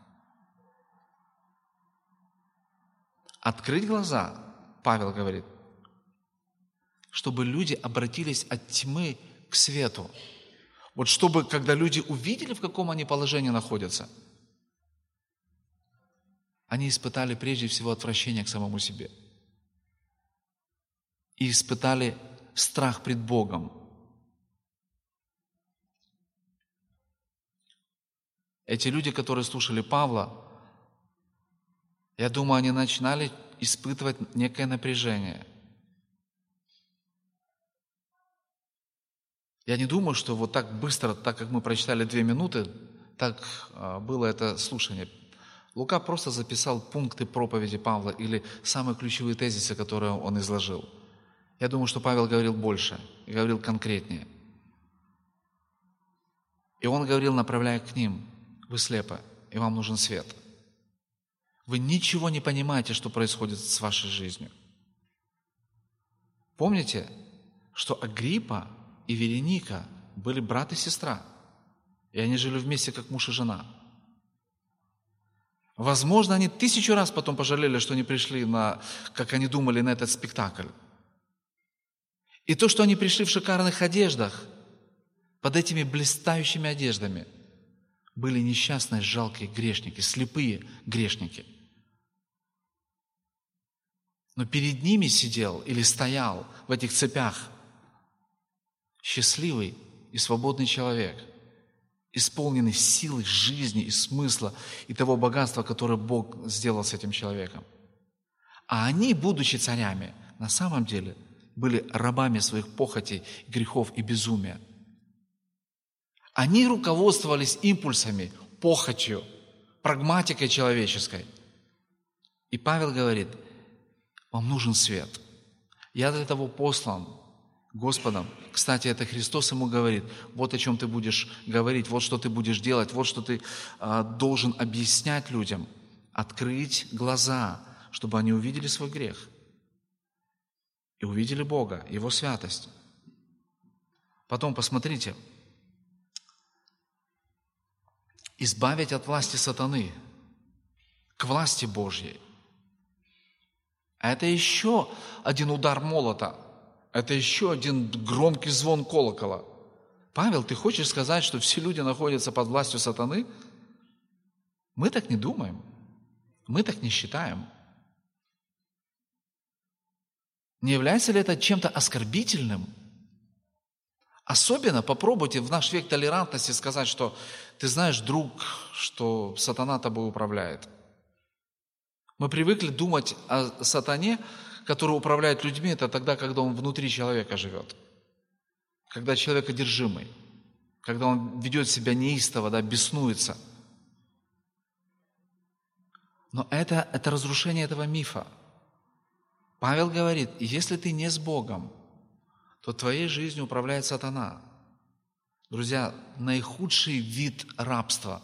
Открыть глаза, Павел говорит, чтобы люди обратились от тьмы к свету. Вот чтобы, когда люди увидели, в каком они положении находятся, они испытали прежде всего отвращение к самому себе. И испытали страх пред Богом. Эти люди, которые слушали Павла, я думаю, они начинали испытывать некое напряжение. Я не думаю, что вот так быстро, так как мы прочитали две минуты, так было это слушание. Лука просто записал пункты проповеди Павла или самые ключевые тезисы, которые он изложил. Я думаю, что Павел говорил больше, говорил конкретнее. И он говорил, направляя к ним: вы слепы, и вам нужен свет. Вы ничего не понимаете, что происходит с вашей жизнью. Помните, что Агриппа и Вероника были брат и сестра, и они жили вместе, как муж и жена. Возможно, они тысячу раз потом пожалели, что не пришли на, как они думали, на этот спектакль. И то, что они пришли в шикарных одеждах, под этими блистающими одеждами, были несчастные, жалкие грешники, слепые грешники. Но перед ними сидел или стоял в этих цепях счастливый и свободный человек, исполненный силы жизни и смысла и того богатства, которое Бог сделал с этим человеком. А они, будучи царями, на самом деле были рабами своих похотей, грехов и безумия. Они руководствовались импульсами, похотью, прагматикой человеческой. И Павел говорит: вам нужен свет. Я для того послан Господом. Кстати, это Христос ему говорит: вот о чем ты будешь говорить, вот что ты будешь делать, вот что ты а, должен объяснять людям. Открыть глаза, чтобы они увидели свой грех и увидели Бога, Его святость. Потом посмотрите. Избавить от власти сатаны к власти Божьей. А это еще один удар молота. Это еще один громкий звон колокола. Павел, ты хочешь сказать, что все люди находятся под властью сатаны? Мы так не думаем. Мы так не считаем. Не является ли это чем-то оскорбительным? Особенно попробуйте в наш век толерантности сказать, что ты знаешь, друг, что сатана тобой управляет. Мы привыкли думать о сатане, который управляет людьми, это тогда, когда он внутри человека живет. Когда человек одержимый, когда он ведет себя неистово, да, беснуется. Но это, это разрушение этого мифа. Павел говорит, если ты не с Богом, то твоей жизнью управляет сатана. Друзья, наихудший вид рабства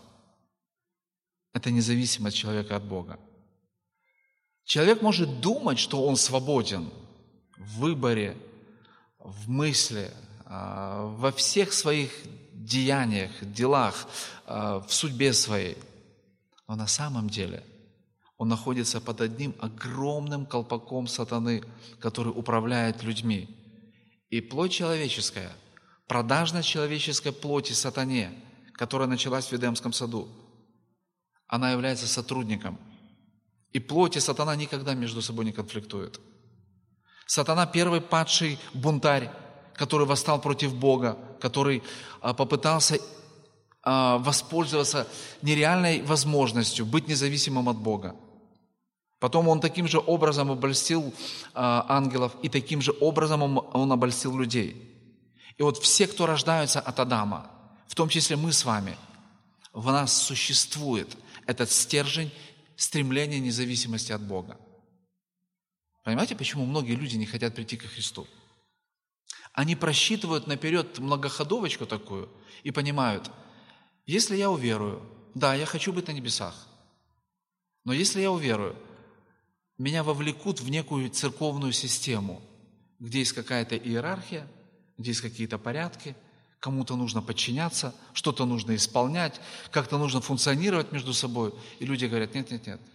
– это независимость человека от Бога. Человек может думать, что он свободен в выборе, в мысли, во всех своих деяниях, делах, в судьбе своей. Но на самом деле он находится под одним огромным колпаком сатаны, который управляет людьми. И плоть человеческая, продажность человеческой плоти сатане, которая началась в Эдемском саду, она является сотрудником. И плоть и сатана никогда между собой не конфликтуют. Сатана – первый падший бунтарь, который восстал против Бога, который а, попытался а, воспользоваться нереальной возможностью быть независимым от Бога. Потом он таким же образом обольстил а, ангелов, и таким же образом он, он обольстил людей. И вот все, кто рождаются от Адама, в том числе мы с вами, в нас существует этот стержень стремления независимости от Бога. Понимаете, почему многие люди не хотят прийти ко Христу? Они просчитывают наперед многоходовочку такую и понимают, если я уверую, да, я хочу быть на небесах, но если я уверую, меня вовлекут в некую церковную систему, где есть какая-то иерархия, где есть какие-то порядки, кому-то нужно подчиняться, что-то нужно исполнять, как-то нужно функционировать между собой. И люди говорят, нет, нет, нет,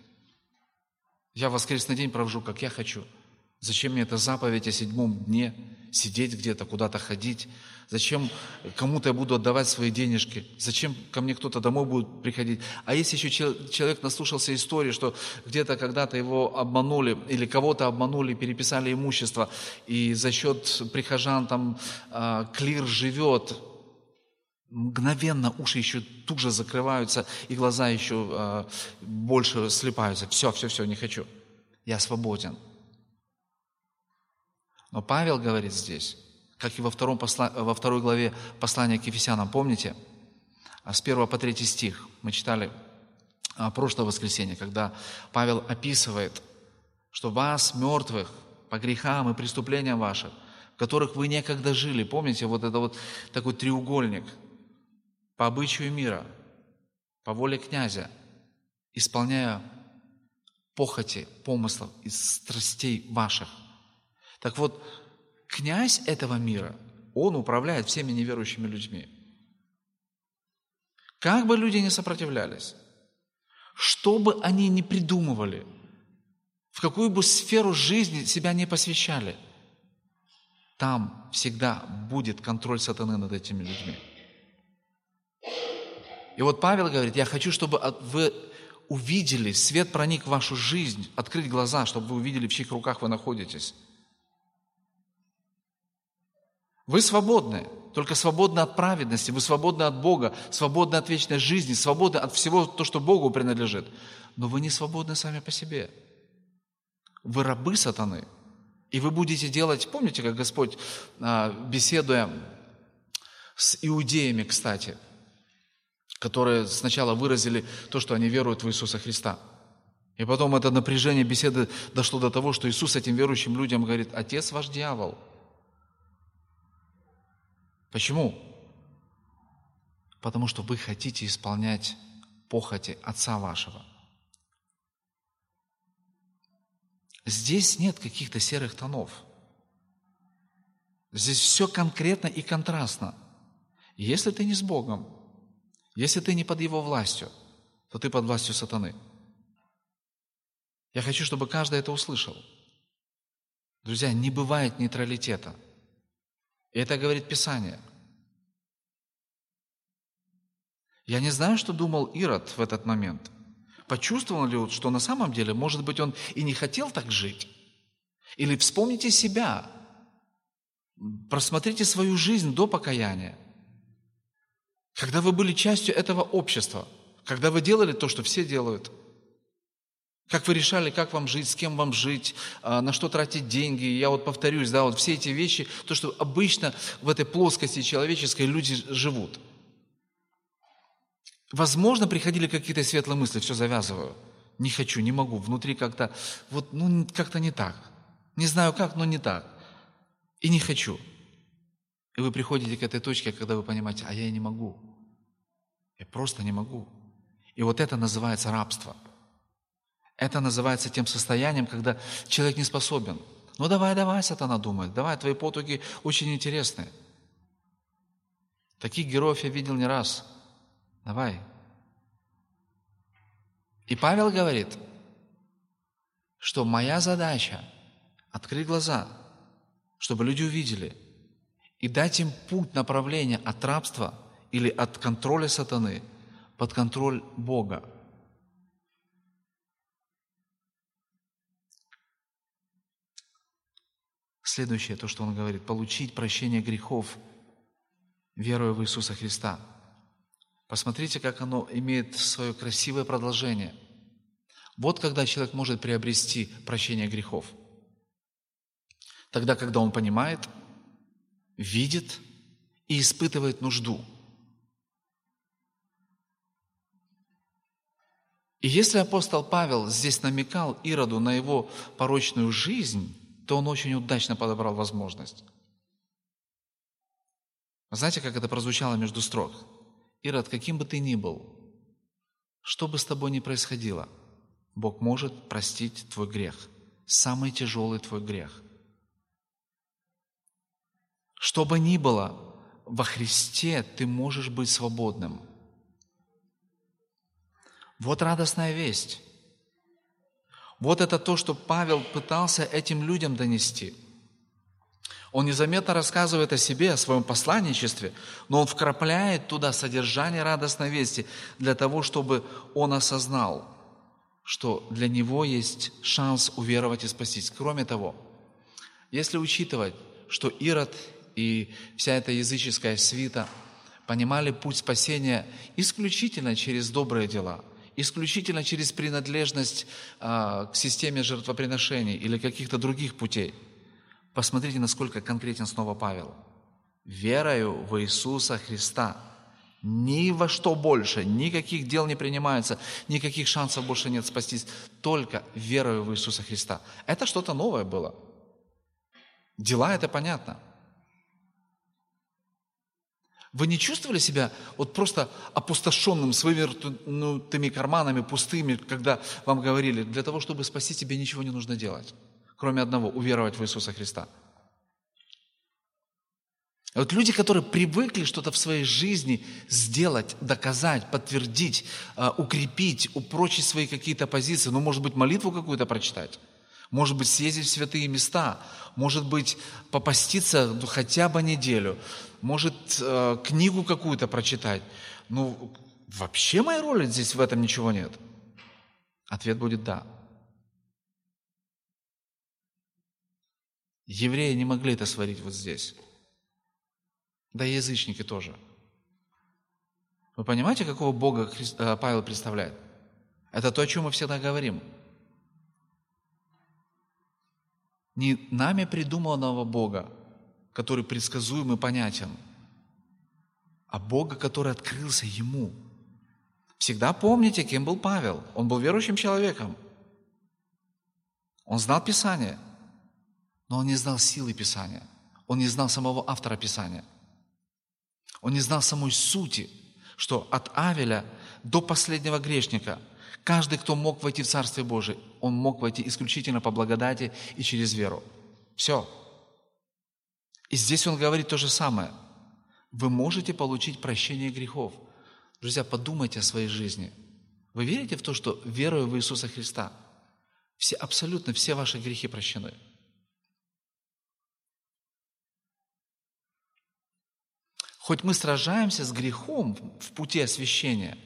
я воскресный день провожу, как я хочу. Зачем мне эта заповедь о седьмом дне, сидеть где-то, куда-то ходить? Зачем кому-то я буду отдавать свои денежки? Зачем ко мне кто-то домой будет приходить? А если еще человек наслушался истории, что где-то когда-то его обманули, или кого-то обманули, переписали имущество, и за счет прихожан там э, клир живет, мгновенно уши еще туже закрываются, и глаза еще э, больше слипаются. Все, все, все, не хочу. Я свободен. Но Павел говорит здесь, как и во, втором посла... во второй главе послания к Ефесянам, помните? С первого по третий стих мы читали прошлое воскресенье, когда Павел описывает, что вас, мертвых, по грехам и преступлениям вашим, в которых вы некогда жили, помните, вот это вот такой треугольник, по обычаю мира, по воле князя, исполняя похоти, помыслов и страстей ваших. Так вот, князь этого мира, он управляет всеми неверующими людьми. Как бы люди ни сопротивлялись, что бы они ни придумывали, в какую бы сферу жизни себя не посвящали, там всегда будет контроль сатаны над этими людьми. И вот Павел говорит, я хочу, чтобы вы увидели, свет проник в вашу жизнь, открыть глаза, чтобы вы увидели, в чьих руках вы находитесь. Вы свободны, только свободны от праведности, вы свободны от Бога, свободны от вечной жизни, свободны от всего то, что Богу принадлежит. Но вы не свободны сами по себе. Вы рабы сатаны. И вы будете делать, помните, как Господь, беседуя с иудеями, кстати, которые сначала выразили то, что они веруют в Иисуса Христа. И потом это напряжение беседы дошло до того, что Иисус этим верующим людям говорит, «Отец ваш дьявол». Почему? Потому что вы хотите исполнять похоти отца вашего. Здесь нет каких-то серых тонов. Здесь все конкретно и контрастно. Если ты не с Богом, если ты не под Его властью, то ты под властью сатаны. Я хочу, чтобы каждый это услышал. Друзья, не бывает нейтралитета. И это говорит Писание. Я не знаю, что думал Ирод в этот момент. Почувствовал ли он, что на самом деле, может быть, он и не хотел так жить? Или вспомните себя, просмотрите свою жизнь до покаяния. Когда вы были частью этого общества, когда вы делали то, что все делают, Как вы решали, как вам жить, с кем вам жить, на что тратить деньги. Я вот повторюсь, да, вот все эти вещи, то, что обычно в этой плоскости человеческой люди живут. Возможно, приходили какие-то светлые мысли, все завязываю. Не хочу, не могу, внутри как-то, вот, ну, как-то не так. Не знаю как, но не так. И не хочу. И вы приходите к этой точке, когда вы понимаете, а я и не могу. Я просто не могу. И вот это называется рабство. Это называется тем состоянием, когда человек не способен. Ну давай, давай, сатана думает, давай, твои потуги очень интересные. Таких героев я видел не раз. Давай. И Павел говорит, что моя задача открыть глаза, чтобы люди увидели, и дать им путь направления от рабства или от контроля сатаны под контроль Бога. Следующее, то, что он говорит, получить прощение грехов, веруя в Иисуса Христа. Посмотрите, как оно имеет свое красивое продолжение. Вот когда человек может приобрести прощение грехов. Тогда, когда он понимает, видит и испытывает нужду. И если апостол Павел здесь намекал Ироду на его порочную жизнь, то он очень удачно подобрал возможность. Знаете, как это прозвучало между строк? Ирод, каким бы ты ни был, что бы с тобой ни происходило, Бог может простить твой грех, самый тяжелый твой грех. Что бы ни было, во Христе ты можешь быть свободным. Вот радостная весть. Вот это то, что Павел пытался этим людям донести. Он незаметно рассказывает о себе, о своем посланничестве, но он вкрапляет туда содержание радостной вести для того, чтобы он осознал, что для него есть шанс уверовать и спастись. Кроме того, если учитывать, что Ирод и вся эта языческая свита понимали путь спасения исключительно через добрые дела, исключительно через принадлежность а, к системе жертвоприношений или каких-то других путей. Посмотрите, насколько конкретен снова Павел. «Верою в Иисуса Христа». Ни во что больше, никаких дел не принимается, никаких шансов больше нет спастись, только верою в Иисуса Христа. Это что-то новое было. Дела – это понятно. Вы не чувствовали себя вот просто опустошенным, с вывернутыми карманами, пустыми, когда вам говорили, для того, чтобы спасти, тебе ничего не нужно делать, кроме одного – уверовать в Иисуса Христа? Вот люди, которые привыкли что-то в своей жизни сделать, доказать, подтвердить, укрепить, упрочить свои какие-то позиции, ну, может быть, молитву какую-то прочитать, может быть, съездить в святые места, может быть, попаститься ну, хотя бы неделю, может, э, книгу какую-то прочитать. Ну, вообще моей роли здесь в этом ничего нет. Ответ будет «да». Евреи не могли это сварить вот здесь. Да и язычники тоже. Вы понимаете, какого Бога Христ... Павел представляет? Это то, о чем мы всегда говорим. Не нами придуманного Бога, который предсказуем и понятен, а Бога, который открылся Ему. Всегда помните, кем был Павел. Он был верующим человеком. Он знал Писание, но он не знал силы Писания. Он не знал самого автора Писания. Он не знал самой сути, что от Авеля до последнего грешника каждый, кто мог войти в Царствие Божие, он мог войти исключительно по благодати и через веру. Все. И здесь он говорит то же самое. Вы можете получить прощение грехов. Друзья, подумайте о своей жизни. Вы верите в то, что веруя в Иисуса Христа, все, абсолютно все ваши грехи прощены? Хоть мы сражаемся с грехом в пути освящения,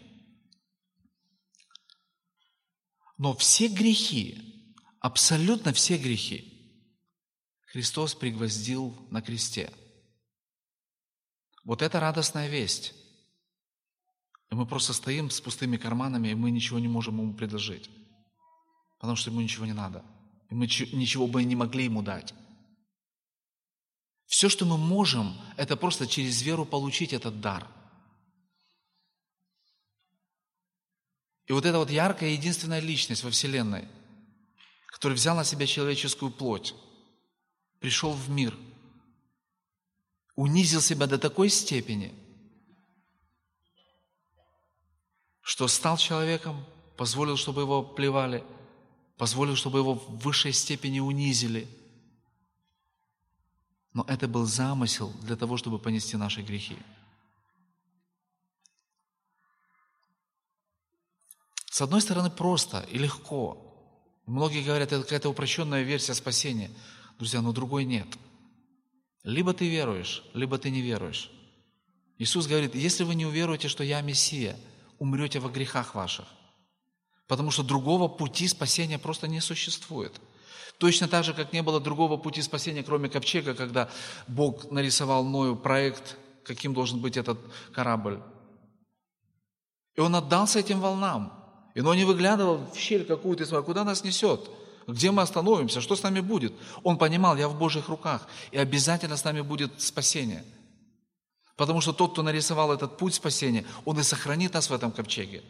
но все грехи, абсолютно все грехи, Христос пригвоздил на кресте. Вот это радостная весть. И мы просто стоим с пустыми карманами, и мы ничего не можем ему предложить. потому что ему ничего не надо. И мы ничего бы не могли ему дать. Все, что мы можем, это просто через веру получить этот дар. И вот эта вот яркая единственная личность во Вселенной, который взял на себя человеческую плоть, пришел в мир, унизил себя до такой степени, что стал человеком, позволил, чтобы его плевали, позволил, чтобы его в высшей степени унизили. Но это был замысел для того, чтобы понести наши грехи. С одной стороны, просто и легко. Многие говорят, это какая-то упрощенная версия спасения. Друзья, но другой нет. Либо ты веруешь, либо ты не веруешь. Иисус говорит, если вы не уверуете, что я Мессия, умрете во грехах ваших. Потому что другого пути спасения просто не существует. Точно так же, как не было другого пути спасения, кроме ковчега, когда Бог нарисовал Ною проект, каким должен быть этот корабль. И он отдался этим волнам. И Ной не выглядывал в щель какую-то и смотрел, куда нас несет, где мы остановимся, что с нами будет. Он понимал, я в Божьих руках, и обязательно с нами будет спасение. Потому что тот, кто нарисовал этот путь спасения, он и сохранит нас в этом ковчеге.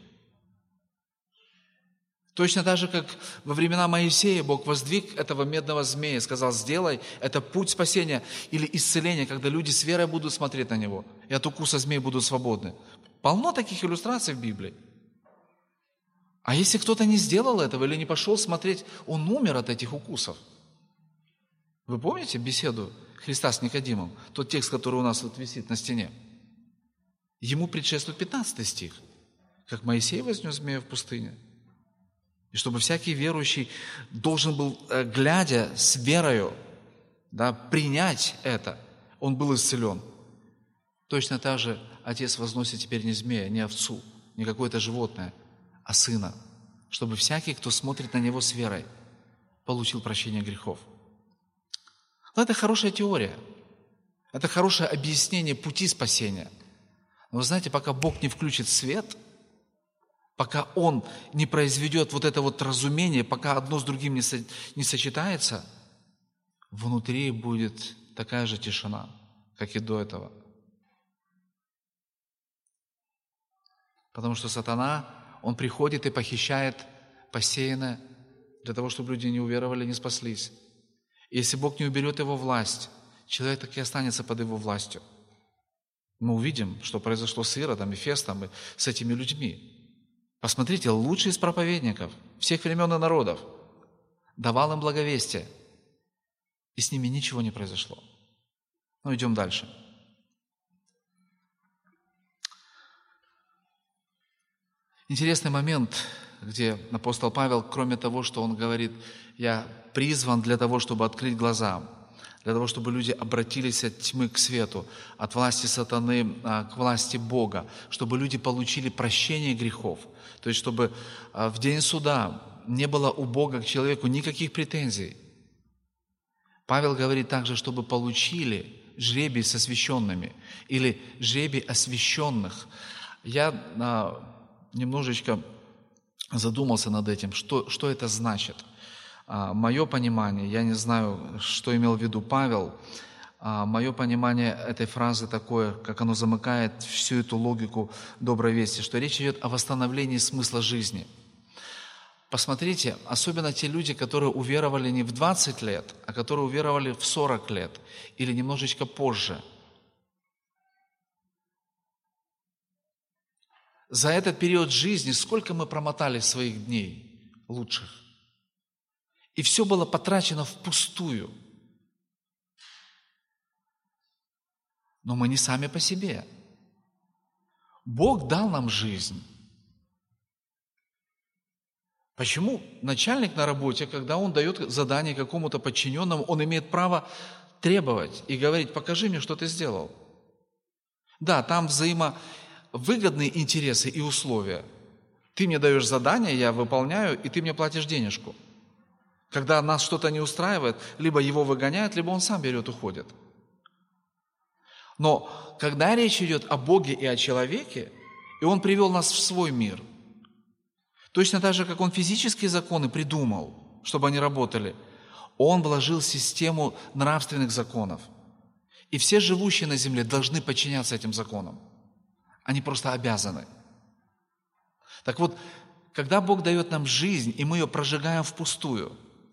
Точно так же, как во времена Моисея Бог воздвиг этого медного змея, сказал, сделай, это путь спасения или исцеления, когда люди с верой будут смотреть на него, и от укуса змей будут свободны. Полно таких иллюстраций в Библии. А если кто-то не сделал этого или не пошел смотреть, он умер от этих укусов. Вы помните беседу Христа с Никодимом? Тот текст, который у нас тут висит на стене. Ему предшествует пятнадцатый стих. Как Моисей вознес змея в пустыне. И чтобы всякий верующий должен был, глядя с верою, да, принять это, он был исцелен. Точно так же Отец возносит теперь не змея, не овцу, не какое-то животное, а Сына, чтобы всякий, кто смотрит на Него с верой, получил прощение грехов. Но это хорошая теория, это хорошее объяснение пути спасения. Но вы знаете, пока Бог не включит свет, пока Он не произведет вот это вот разумение, пока одно с другим не, со, не сочетается, внутри будет такая же тишина, как и до этого. Потому что сатана, он приходит и похищает посеянное для того, чтобы люди не уверовали, не спаслись. И если Бог не уберет его власть, человек так и останется под его властью. Мы увидим, что произошло с Иродом и Фестом, и с этими людьми. Посмотрите, лучший из проповедников всех времен и народов давал им благовестие, и с ними ничего не произошло. Ну, идем дальше. Интересный момент, где апостол Павел, кроме того, что он говорит, я призван для того, чтобы открыть глаза, для того, чтобы люди обратились от тьмы к свету, от власти сатаны к власти Бога, чтобы люди получили прощение грехов, то есть чтобы в день суда не было у Бога к человеку никаких претензий. Павел говорит также, чтобы получили жребий с освященными или жребий освященных. Я немножечко задумался над этим, что, что это значит. А, мое понимание, я не знаю, что имел в виду Павел, а, мое понимание этой фразы такое, как оно замыкает всю эту логику доброй вести, что речь идет о восстановлении смысла жизни. Посмотрите, особенно те люди, которые уверовали не в двадцать лет, а которые уверовали в сорок лет или немножечко позже. За этот период жизни сколько мы промотали своих дней лучших. И все было потрачено впустую. Но мы не сами по себе. Бог дал нам жизнь. Почему начальник на работе, когда он дает задание какому-то подчиненному, он имеет право требовать и говорить, покажи мне, что ты сделал? Да, там взаимовыгодные интересы и условия. Ты мне даешь задание, я выполняю, и ты мне платишь денежку. Когда нас что-то не устраивает, либо его выгоняют, либо он сам берет, уходит. Но когда речь идет о Боге и о человеке, и Он привел нас в свой мир, Точно так же, как Он физические законы придумал, чтобы они работали, Он вложил систему нравственных законов. И все живущие на земле должны подчиняться этим законам. Они просто обязаны. Так вот, когда Бог дает нам жизнь, и мы ее прожигаем впустую,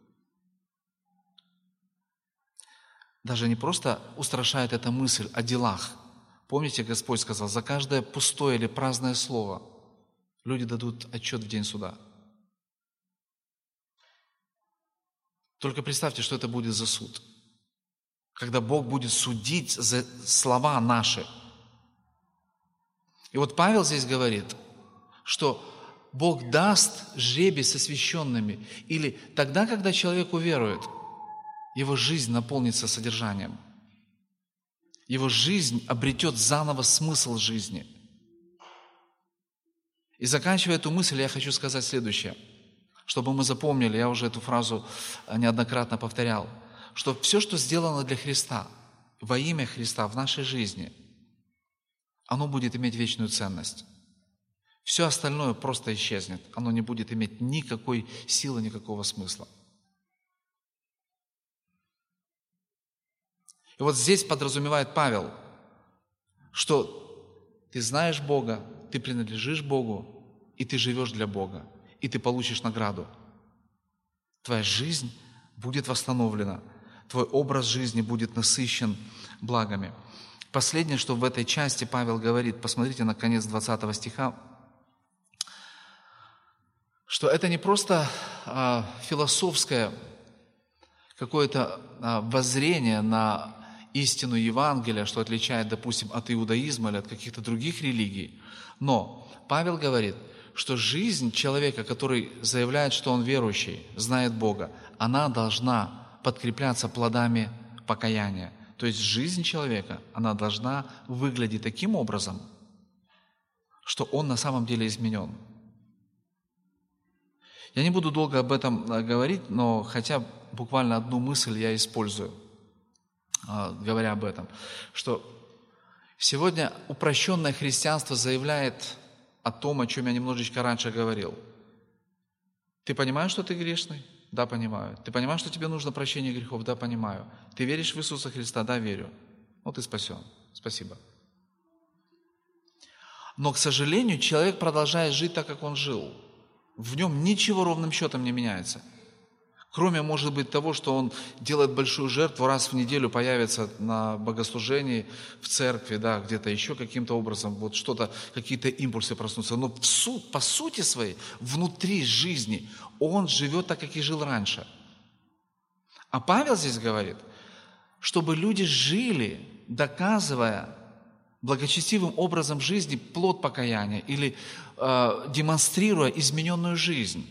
даже не просто устрашает эта мысль о делах. Помните, Господь сказал, за каждое пустое или праздное слово люди дадут отчет в день суда. Только представьте, что это будет за суд. Когда Бог будет судить за слова наши. И вот Павел здесь говорит, что Бог даст жребий с освященными. Или тогда, когда человек уверует, его жизнь наполнится содержанием. Его жизнь обретет заново смысл жизни. И заканчивая эту мысль, я хочу сказать следующее. Чтобы мы запомнили, я уже эту фразу неоднократно повторял, что все, что сделано для Христа, во имя Христа в нашей жизни, оно будет иметь вечную ценность. Все остальное просто исчезнет. Оно не будет иметь никакой силы, никакого смысла. И вот здесь подразумевает Павел, что ты знаешь Бога, ты принадлежишь Богу, и ты живешь для Бога, и ты получишь награду. Твоя жизнь будет восстановлена, твой образ жизни будет насыщен благами. Последнее, что в этой части Павел говорит, посмотрите на конец двадцатого стиха, что это не просто а, философское какое-то а, воззрение на истину Евангелия, что отличает, допустим, от иудаизма или от каких-то других религий. Но Павел говорит, что жизнь человека, который заявляет, что он верующий, знает Бога, она должна подкрепляться плодами покаяния. То есть жизнь человека, она должна выглядеть таким образом, что он на самом деле изменен. Я не буду долго об этом говорить, но хотя буквально одну мысль я использую, говоря об этом, что сегодня упрощенное христианство заявляет о том, о чем я немножечко раньше говорил. Ты понимаешь, что ты грешный? Да, понимаю. Ты понимаешь, что тебе нужно прощение грехов? Да, понимаю. Ты веришь в Иисуса Христа? Да, верю. Ну, ты спасен. Спасибо. Но, к сожалению, человек продолжает жить так, как он жил. В нем ничего ровным счетом не меняется. Кроме, может быть, того, что он делает большую жертву, раз в неделю появится на богослужении в церкви, да, где-то еще каким-то образом, вот что-то, какие-то импульсы проснутся. Но в суть, по сути своей, внутри жизни, он живет так, как и жил раньше. А Павел здесь говорит, чтобы люди жили, доказывая благочестивым образом жизни плод покаяния или э, демонстрируя измененную жизнь.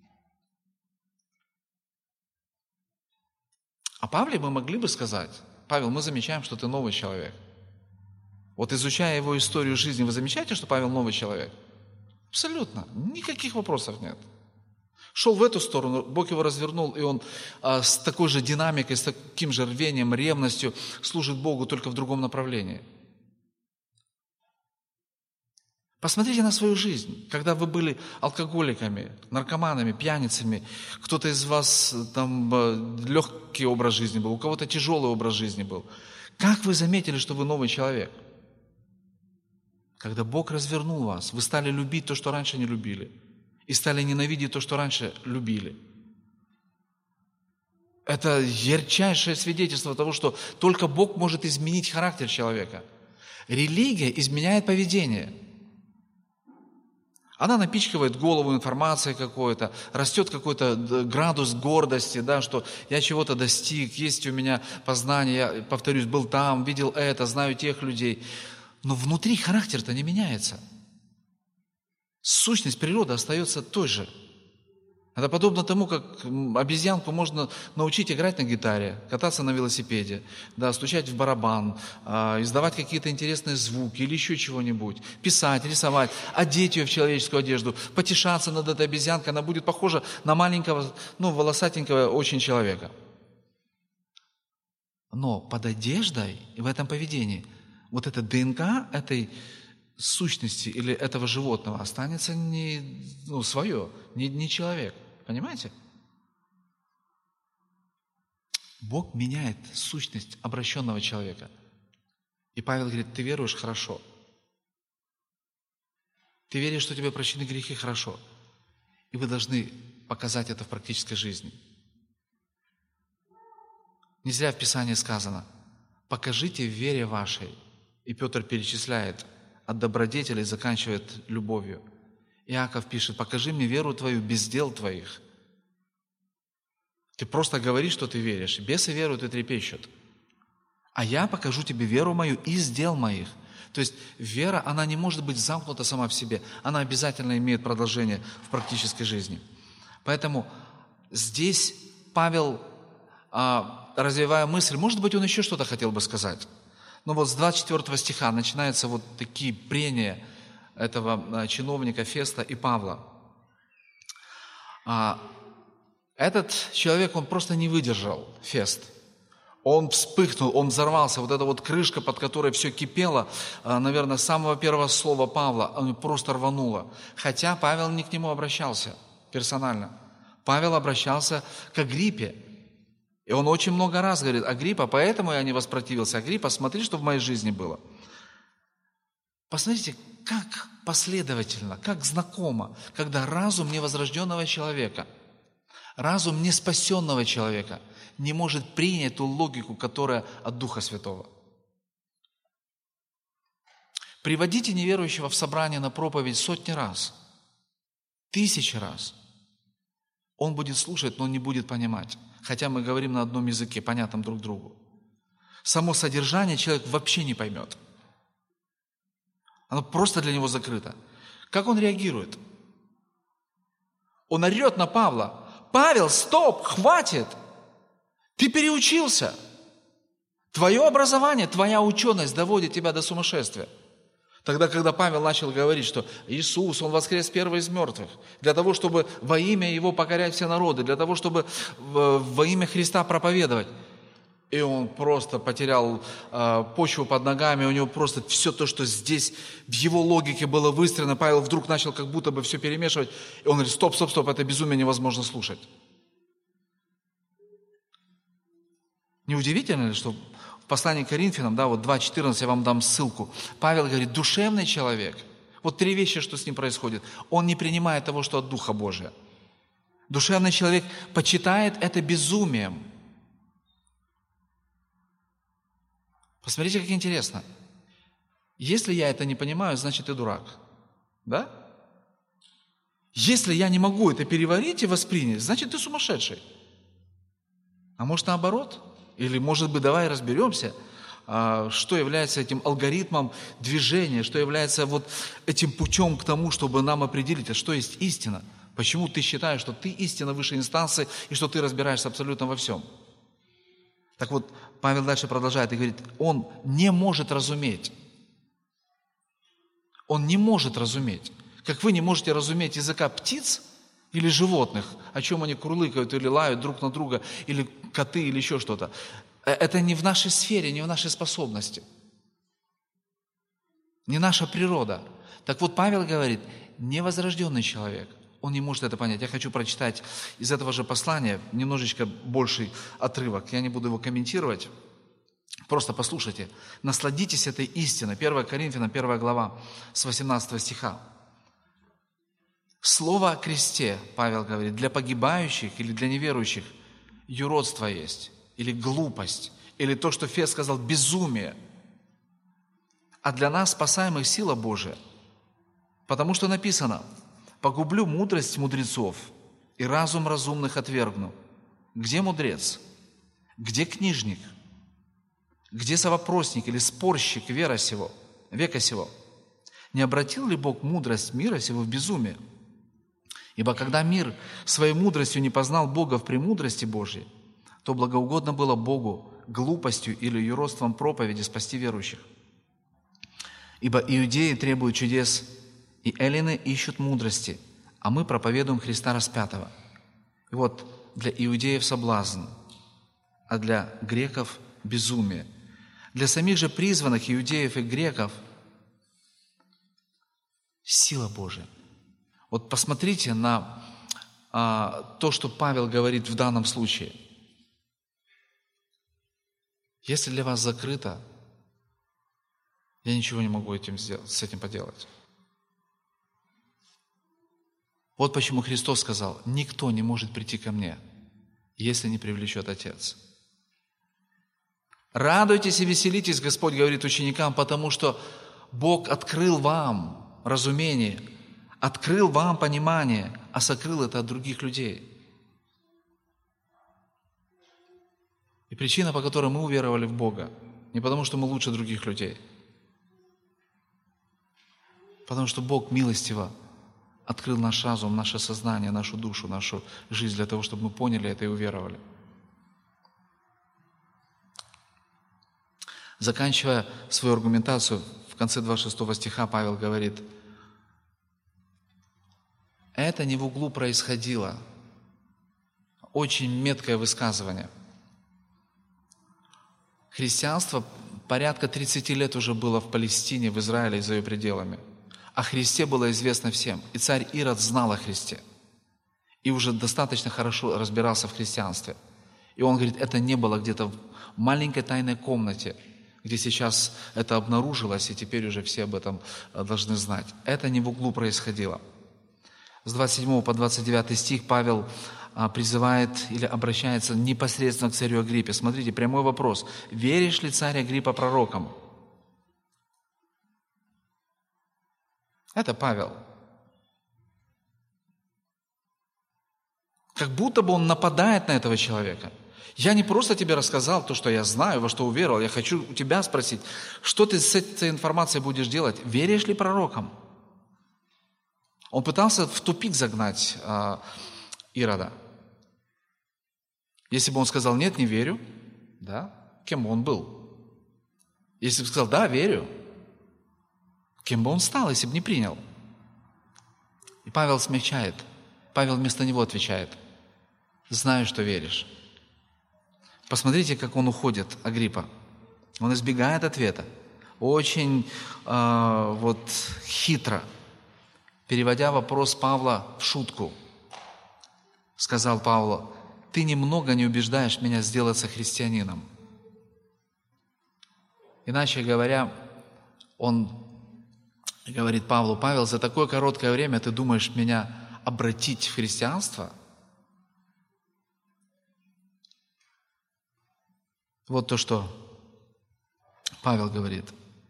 О Павле мы могли бы сказать: Павел, мы замечаем, что ты новый человек. Вот изучая его историю жизни, вы замечаете, что Павел новый человек? Абсолютно. Никаких вопросов нет. Шел в эту сторону, Бог его развернул, и он а, с такой же динамикой, с таким же рвением, ревностью служит Богу, только в другом направлении. Посмотрите на свою жизнь, когда вы были алкоголиками, наркоманами, пьяницами, кто-то из вас там легкий образ жизни был, у кого-то тяжелый образ жизни был. Как вы заметили, что вы новый человек? Когда Бог развернул вас, вы стали любить то, что раньше не любили, и стали ненавидеть то, что раньше любили. Это ярчайшее свидетельство того, что только Бог может изменить характер человека. Религия изменяет поведение. Она напичкивает голову информацией какой-то, растет какой-то градус гордости, да, что я чего-то достиг, есть у меня познание, я, повторюсь, был там, видел это, знаю тех людей. Но внутри характер-то не меняется. Сущность природы остается той же. Это подобно тому, как обезьянку можно научить играть на гитаре, кататься на велосипеде, да, стучать в барабан, э, издавать какие-то интересные звуки или еще чего-нибудь, писать, рисовать, одеть ее в человеческую одежду, потешаться над этой обезьянкой, она будет похожа на маленького, ну, волосатенького очень человека. Но под одеждой и в этом поведении вот эта ДНК этой сущности или этого животного останется не ну, свое, не, не человек. Понимаете? Бог меняет сущность обращенного человека. И Павел говорит, ты веруешь? Хорошо. Ты веришь, что тебе прощены грехи? Хорошо. И вы должны показать это в практической жизни. Не зря в Писании сказано, покажите в вере вашей. И Петр перечисляет, от добродетелей заканчивает любовью. Иаков пишет, покажи мне веру твою без дел твоих. Ты просто говоришь, что ты веришь. Бесы веруют и трепещут. А я покажу тебе веру мою из дел моих. То есть вера, она не может быть замкнута сама в себе. Она обязательно имеет продолжение в практической жизни. Поэтому здесь Павел, развивая мысль, может быть, он еще что-то хотел бы сказать. Но вот с двадцать четвёртого стиха начинаются вот такие прения этого чиновника Феста и Павла. Этот человек, он просто не выдержал, Фест. Он вспыхнул, он взорвался. Вот эта вот крышка, под которой все кипело, наверное, с самого первого слова Павла, он просто рвануло. Хотя Павел не к нему обращался персонально. Павел обращался к Агриппе. И он очень много раз говорит, Агриппа, поэтому я не воспротивился. Агриппа, смотри, что в моей жизни было. Посмотрите, как последовательно, как знакомо, когда разум невозрожденного человека, разум неспасенного человека не может принять ту логику, которая от Духа Святого. Приводите неверующего в собрание на проповедь сотни раз, тысячи раз. Он будет слушать, но он не будет понимать. Хотя мы говорим на одном языке, понятном друг другу. Само содержание человек вообще не поймет. Оно просто для него закрыто. Как он реагирует? Он орет на Павла. Павел, стоп, хватит! Ты переучился. Твое образование, твоя ученость доводит тебя до сумасшествия. Тогда, когда Павел начал говорить, что Иисус, Он воскрес первый из мертвых, для того, чтобы во имя Его покорять все народы, для того, чтобы во имя Христа проповедовать. И он просто потерял э, почву под ногами, у него просто все то, что здесь в его логике было выстроено, Павел вдруг начал как будто бы все перемешивать, и он говорит, стоп, стоп, стоп, это безумие невозможно слушать. Неудивительно ли, что в послании к Коринфянам, да, вот два четырнадцать, я вам дам ссылку, Павел говорит, душевный человек, вот три вещи, что с ним происходит, он не принимает того, что от Духа Божия. Душевный человек почитает это безумием. Посмотрите, как интересно. Если я это не понимаю, значит, ты дурак. Да? Если я не могу это переварить и воспринять, значит, ты сумасшедший. А может, наоборот? Или, может быть, давай разберемся, что является этим алгоритмом движения, что является вот этим путем к тому, чтобы нам определить, а что есть истина. Почему ты считаешь, что ты истина высшей инстанции и что ты разбираешься абсолютно во всем? Так вот, Павел дальше продолжает и говорит, он не может разуметь. Он не может разуметь. Как вы не можете разуметь языка птиц или животных, о чем они курлыкают или лают друг на друга, или коты, или еще что-то. Это не в нашей сфере, не в нашей способности. Не наша природа. Так вот, Павел говорит, невозрожденный человек, он не может это понять. Я хочу прочитать из этого же послания немножечко больший отрывок. Я не буду его комментировать. Просто послушайте. Насладитесь этой истиной. первое Коринфянам, первая глава, с восемнадцатого стиха. Слово о кресте, Павел говорит, для погибающих или для неверующих юродство есть, или глупость, или то, что Фест сказал, безумие. А для нас спасаемых сила Божия. Потому что написано, погублю мудрость мудрецов и разум разумных отвергну. Где мудрец? Где книжник? Где совопросник или спорщик вера сего, века сего? Не обратил ли Бог мудрость мира сего в безумие? Ибо когда мир своей мудростью не познал Бога в премудрости Божьей, то благоугодно было Богу глупостью или юродством проповеди спасти верующих. Ибо иудеи требуют чудес, и эллины ищут мудрости, а мы проповедуем Христа распятого. И вот для иудеев соблазн, а для греков безумие. Для самих же призванных иудеев и греков Сила Божия. Вот посмотрите на а, то, что Павел говорит в данном случае. Если для вас закрыто, я ничего не могу этим сделать, с этим поделать. Вот почему Христос сказал: никто не может прийти ко мне, если не привлечет Отец. Радуйтесь и веселитесь, Господь говорит ученикам, потому что Бог открыл вам разумение, открыл вам понимание, а сокрыл это от других людей. И причина, по которой мы уверовали в Бога, не потому, что мы лучше других людей, потому что Бог милостиво открыл наш разум, наше сознание, нашу душу, нашу жизнь для того, чтобы мы поняли это и уверовали. Заканчивая свою аргументацию, в конце двадцать шестого стиха Павел говорит: это не в углу происходило. Очень меткое высказывание. Христианство порядка тридцати лет уже было в Палестине, в Израиле и за ее пределами. О Христе было известно всем. И царь Ирод знал о Христе. И уже достаточно хорошо разбирался в христианстве. И он говорит, это не было где-то в маленькой тайной комнате, где сейчас это обнаружилось, и теперь уже все об этом должны знать. Это не в углу происходило. С двадцать седьмого по двадцать девятый стих Павел призывает или обращается непосредственно к царю Агриппе. Смотрите, прямой вопрос. Веришь ли, царь Агриппа, пророкам? Это Павел. Как будто бы он нападает на этого человека. Я не просто тебе рассказал то, что я знаю, во что уверовал. Я хочу у тебя спросить, что ты с этой информацией будешь делать? Веришь ли пророкам? Он пытался в тупик загнать э, Ирода. Если бы он сказал, нет, не верю, да, кем бы он был? Если бы сказал, да, верю, кем бы он стал, если бы не принял? И Павел смягчает. Павел вместо него отвечает, знаю, что веришь. Посмотрите, как он уходит, Агриппа. Он избегает ответа. Очень э, вот хитро, переводя вопрос Павла в шутку, сказал Павлу, ты немного не убеждаешь меня сделаться христианином. Иначе говоря, он говорит Павлу, Павел, за такое короткое время ты думаешь меня обратить в христианство? Вот то, что Павел говорит.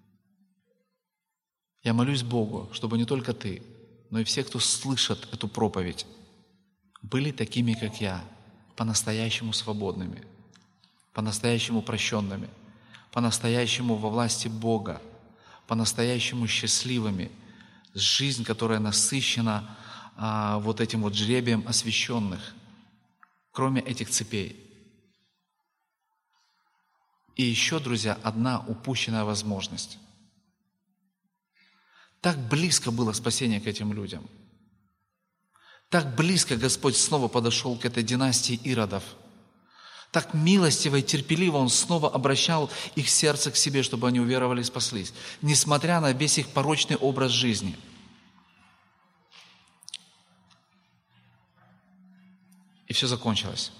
Я молюсь Богу, чтобы не только ты, но и все, кто слышат эту проповедь, были такими, как я, по-настоящему свободными, по-настоящему прощенными, по-настоящему во власти Бога, по-настоящему счастливыми, жизнь, которая насыщена а, вот этим вот жребием освященных, кроме этих цепей. И еще, друзья, одна упущенная возможность. Так близко было спасение к этим людям. Так близко Господь снова подошел к этой династии Иродов. Так милостиво и терпеливо Он снова обращал их сердце к себе, чтобы они уверовали и спаслись, несмотря на весь их порочный образ жизни. И все закончилось.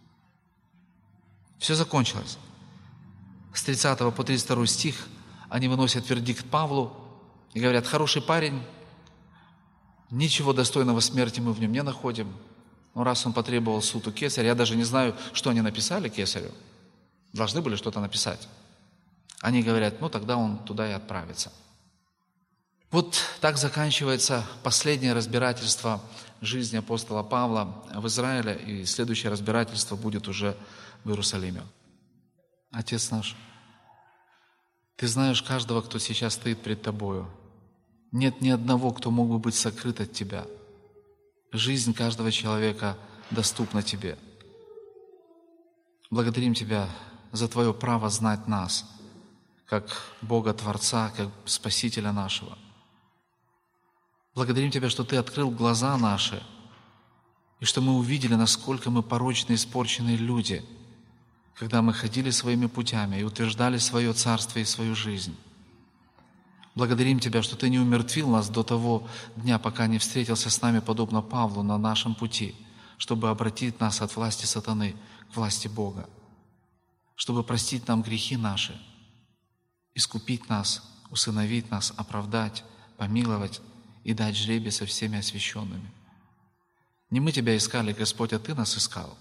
Все закончилось. С тридцатого по тридцать второй стих они выносят вердикт Павлу и говорят, хороший парень, ничего достойного смерти мы в нем не находим. Но раз он потребовал суд у кесаря, я даже не знаю, что они написали кесарю. Должны были что-то написать. Они говорят, ну тогда он туда и отправится. Вот так заканчивается последнее разбирательство жизни апостола Павла в Израиле, и следующее разбирательство будет уже в Иерусалиме. Отец наш, Ты знаешь каждого, кто сейчас стоит перед Тобою. Нет ни одного, кто мог бы быть сокрыт от Тебя. Жизнь каждого человека доступна Тебе. Благодарим Тебя за Твое право знать нас, как Бога Творца, как Спасителя нашего. Благодарим Тебя, что Ты открыл глаза наши, и что мы увидели, насколько мы порочные, испорченные люди, когда мы ходили своими путями и утверждали свое царство и свою жизнь. Благодарим Тебя, что Ты не умертвил нас до того дня, пока не встретился с нами, подобно Павлу, на нашем пути, чтобы обратить нас от власти сатаны к власти Бога, чтобы простить нам грехи наши, искупить нас, усыновить нас, оправдать, помиловать и дать жребий со всеми освященными. Не мы Тебя искали, Господь, а Ты нас искал.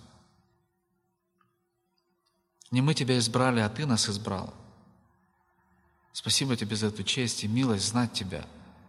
Не мы Тебя избрали, а Ты нас избрал. Спасибо Тебе за эту честь и милость знать Тебя.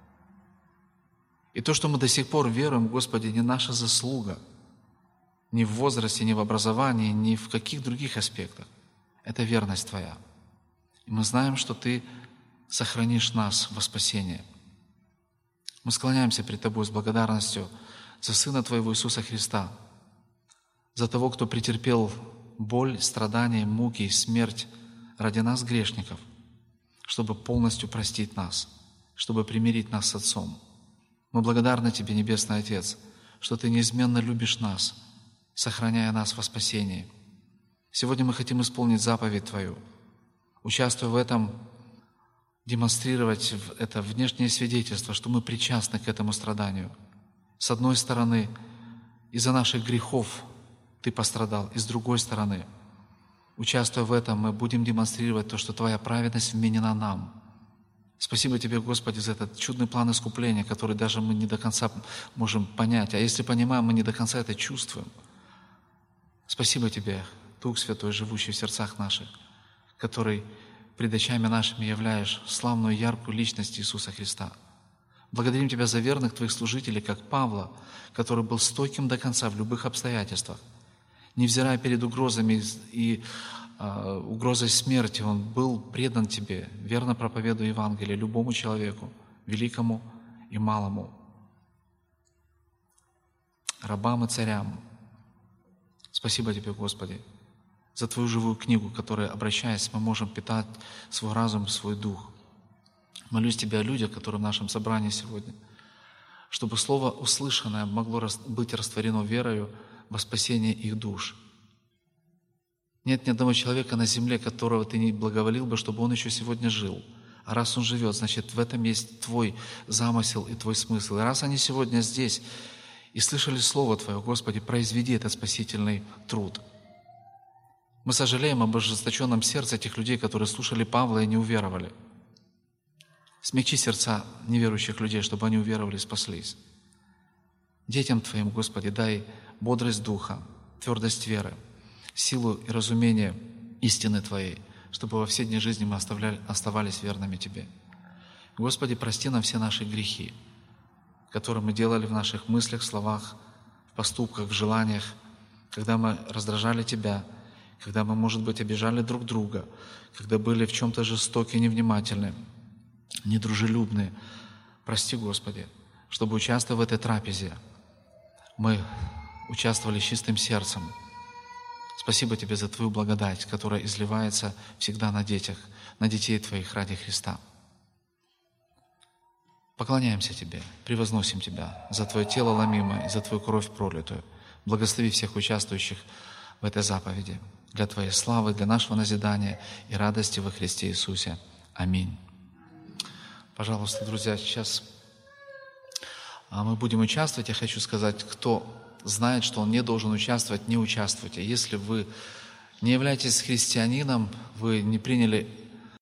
И то, что мы до сих пор веруем, Господи, не наша заслуга, ни в возрасте, ни в образовании, ни в каких других аспектах. Это верность Твоя. И мы знаем, что Ты сохранишь нас во спасение. Мы склоняемся пред Тобой с благодарностью за Сына Твоего Иисуса Христа, за того, кто претерпел боль, страдания, муки и смерть ради нас, грешников, чтобы полностью простить нас, чтобы примирить нас с Отцом. Мы благодарны Тебе, Небесный Отец, что Ты неизменно любишь нас, сохраняя нас во спасении. Сегодня мы хотим исполнить заповедь Твою, участвуя в этом, демонстрировать это внешнее свидетельство, что мы причастны к этому страданию. С одной стороны, из-за наших грехов Ты пострадал, и с другой стороны, участвуя в этом, мы будем демонстрировать то, что Твоя праведность вменена нам. Спасибо Тебе, Господи, за этот чудный план искупления, который даже мы не до конца можем понять. А если понимаем, мы не до конца это чувствуем. Спасибо Тебе, Дух Святой, живущий в сердцах наших, который пред очами нашими являешь славную яркую личность Иисуса Христа. Благодарим Тебя за верных Твоих служителей, как Павла, который был стойким до конца в любых обстоятельствах. Невзирая перед угрозами и э, угрозой смерти, он был предан Тебе, верно проповедуя Евангелие любому человеку, великому и малому, рабам и царям. Спасибо Тебе, Господи, за Твою живую книгу, которой, обращаясь, мы можем питать свой разум, свой дух. Молюсь Тебя о людях, которые в нашем собрании сегодня, чтобы слово услышанное могло быть растворено верою во спасение их душ. Нет ни одного человека на земле, которого Ты не благоволил бы, чтобы он еще сегодня жил. А раз он живет, значит, в этом есть Твой замысел и Твой смысл. И раз они сегодня здесь и слышали Слово Твое, Господи, произведи этот спасительный труд. Мы сожалеем об ожесточенном сердце тех людей, которые слушали Павла и не уверовали. Смягчи сердца неверующих людей, чтобы они уверовали и спаслись. Детям Твоим, Господи, дай бодрость духа, твердость веры, силу и разумение истины Твоей, чтобы во все дни жизни мы оставляли, оставались верными Тебе. Господи, прости нам все наши грехи, которые мы делали в наших мыслях, словах, в поступках, в желаниях, когда мы раздражали Тебя, когда мы, может быть, обижали друг друга, когда были в чем-то жестоки, невнимательны, недружелюбны. Прости, Господи, чтобы, участвуя в этой трапезе, мы участвовали с чистым сердцем. Спасибо Тебе за Твою благодать, которая изливается всегда на детях, на детей Твоих ради Христа. Поклоняемся Тебе, превозносим Тебя за Твое тело ломимое и за Твою кровь пролитую. Благослови всех участвующих в этой заповеди для Твоей славы, для нашего назидания и радости во Христе Иисусе. Аминь. Пожалуйста, друзья, сейчас мы будем участвовать. Я хочу сказать, кто знает, что он не должен участвовать, не участвуйте. Если вы не являетесь христианином, вы не приняли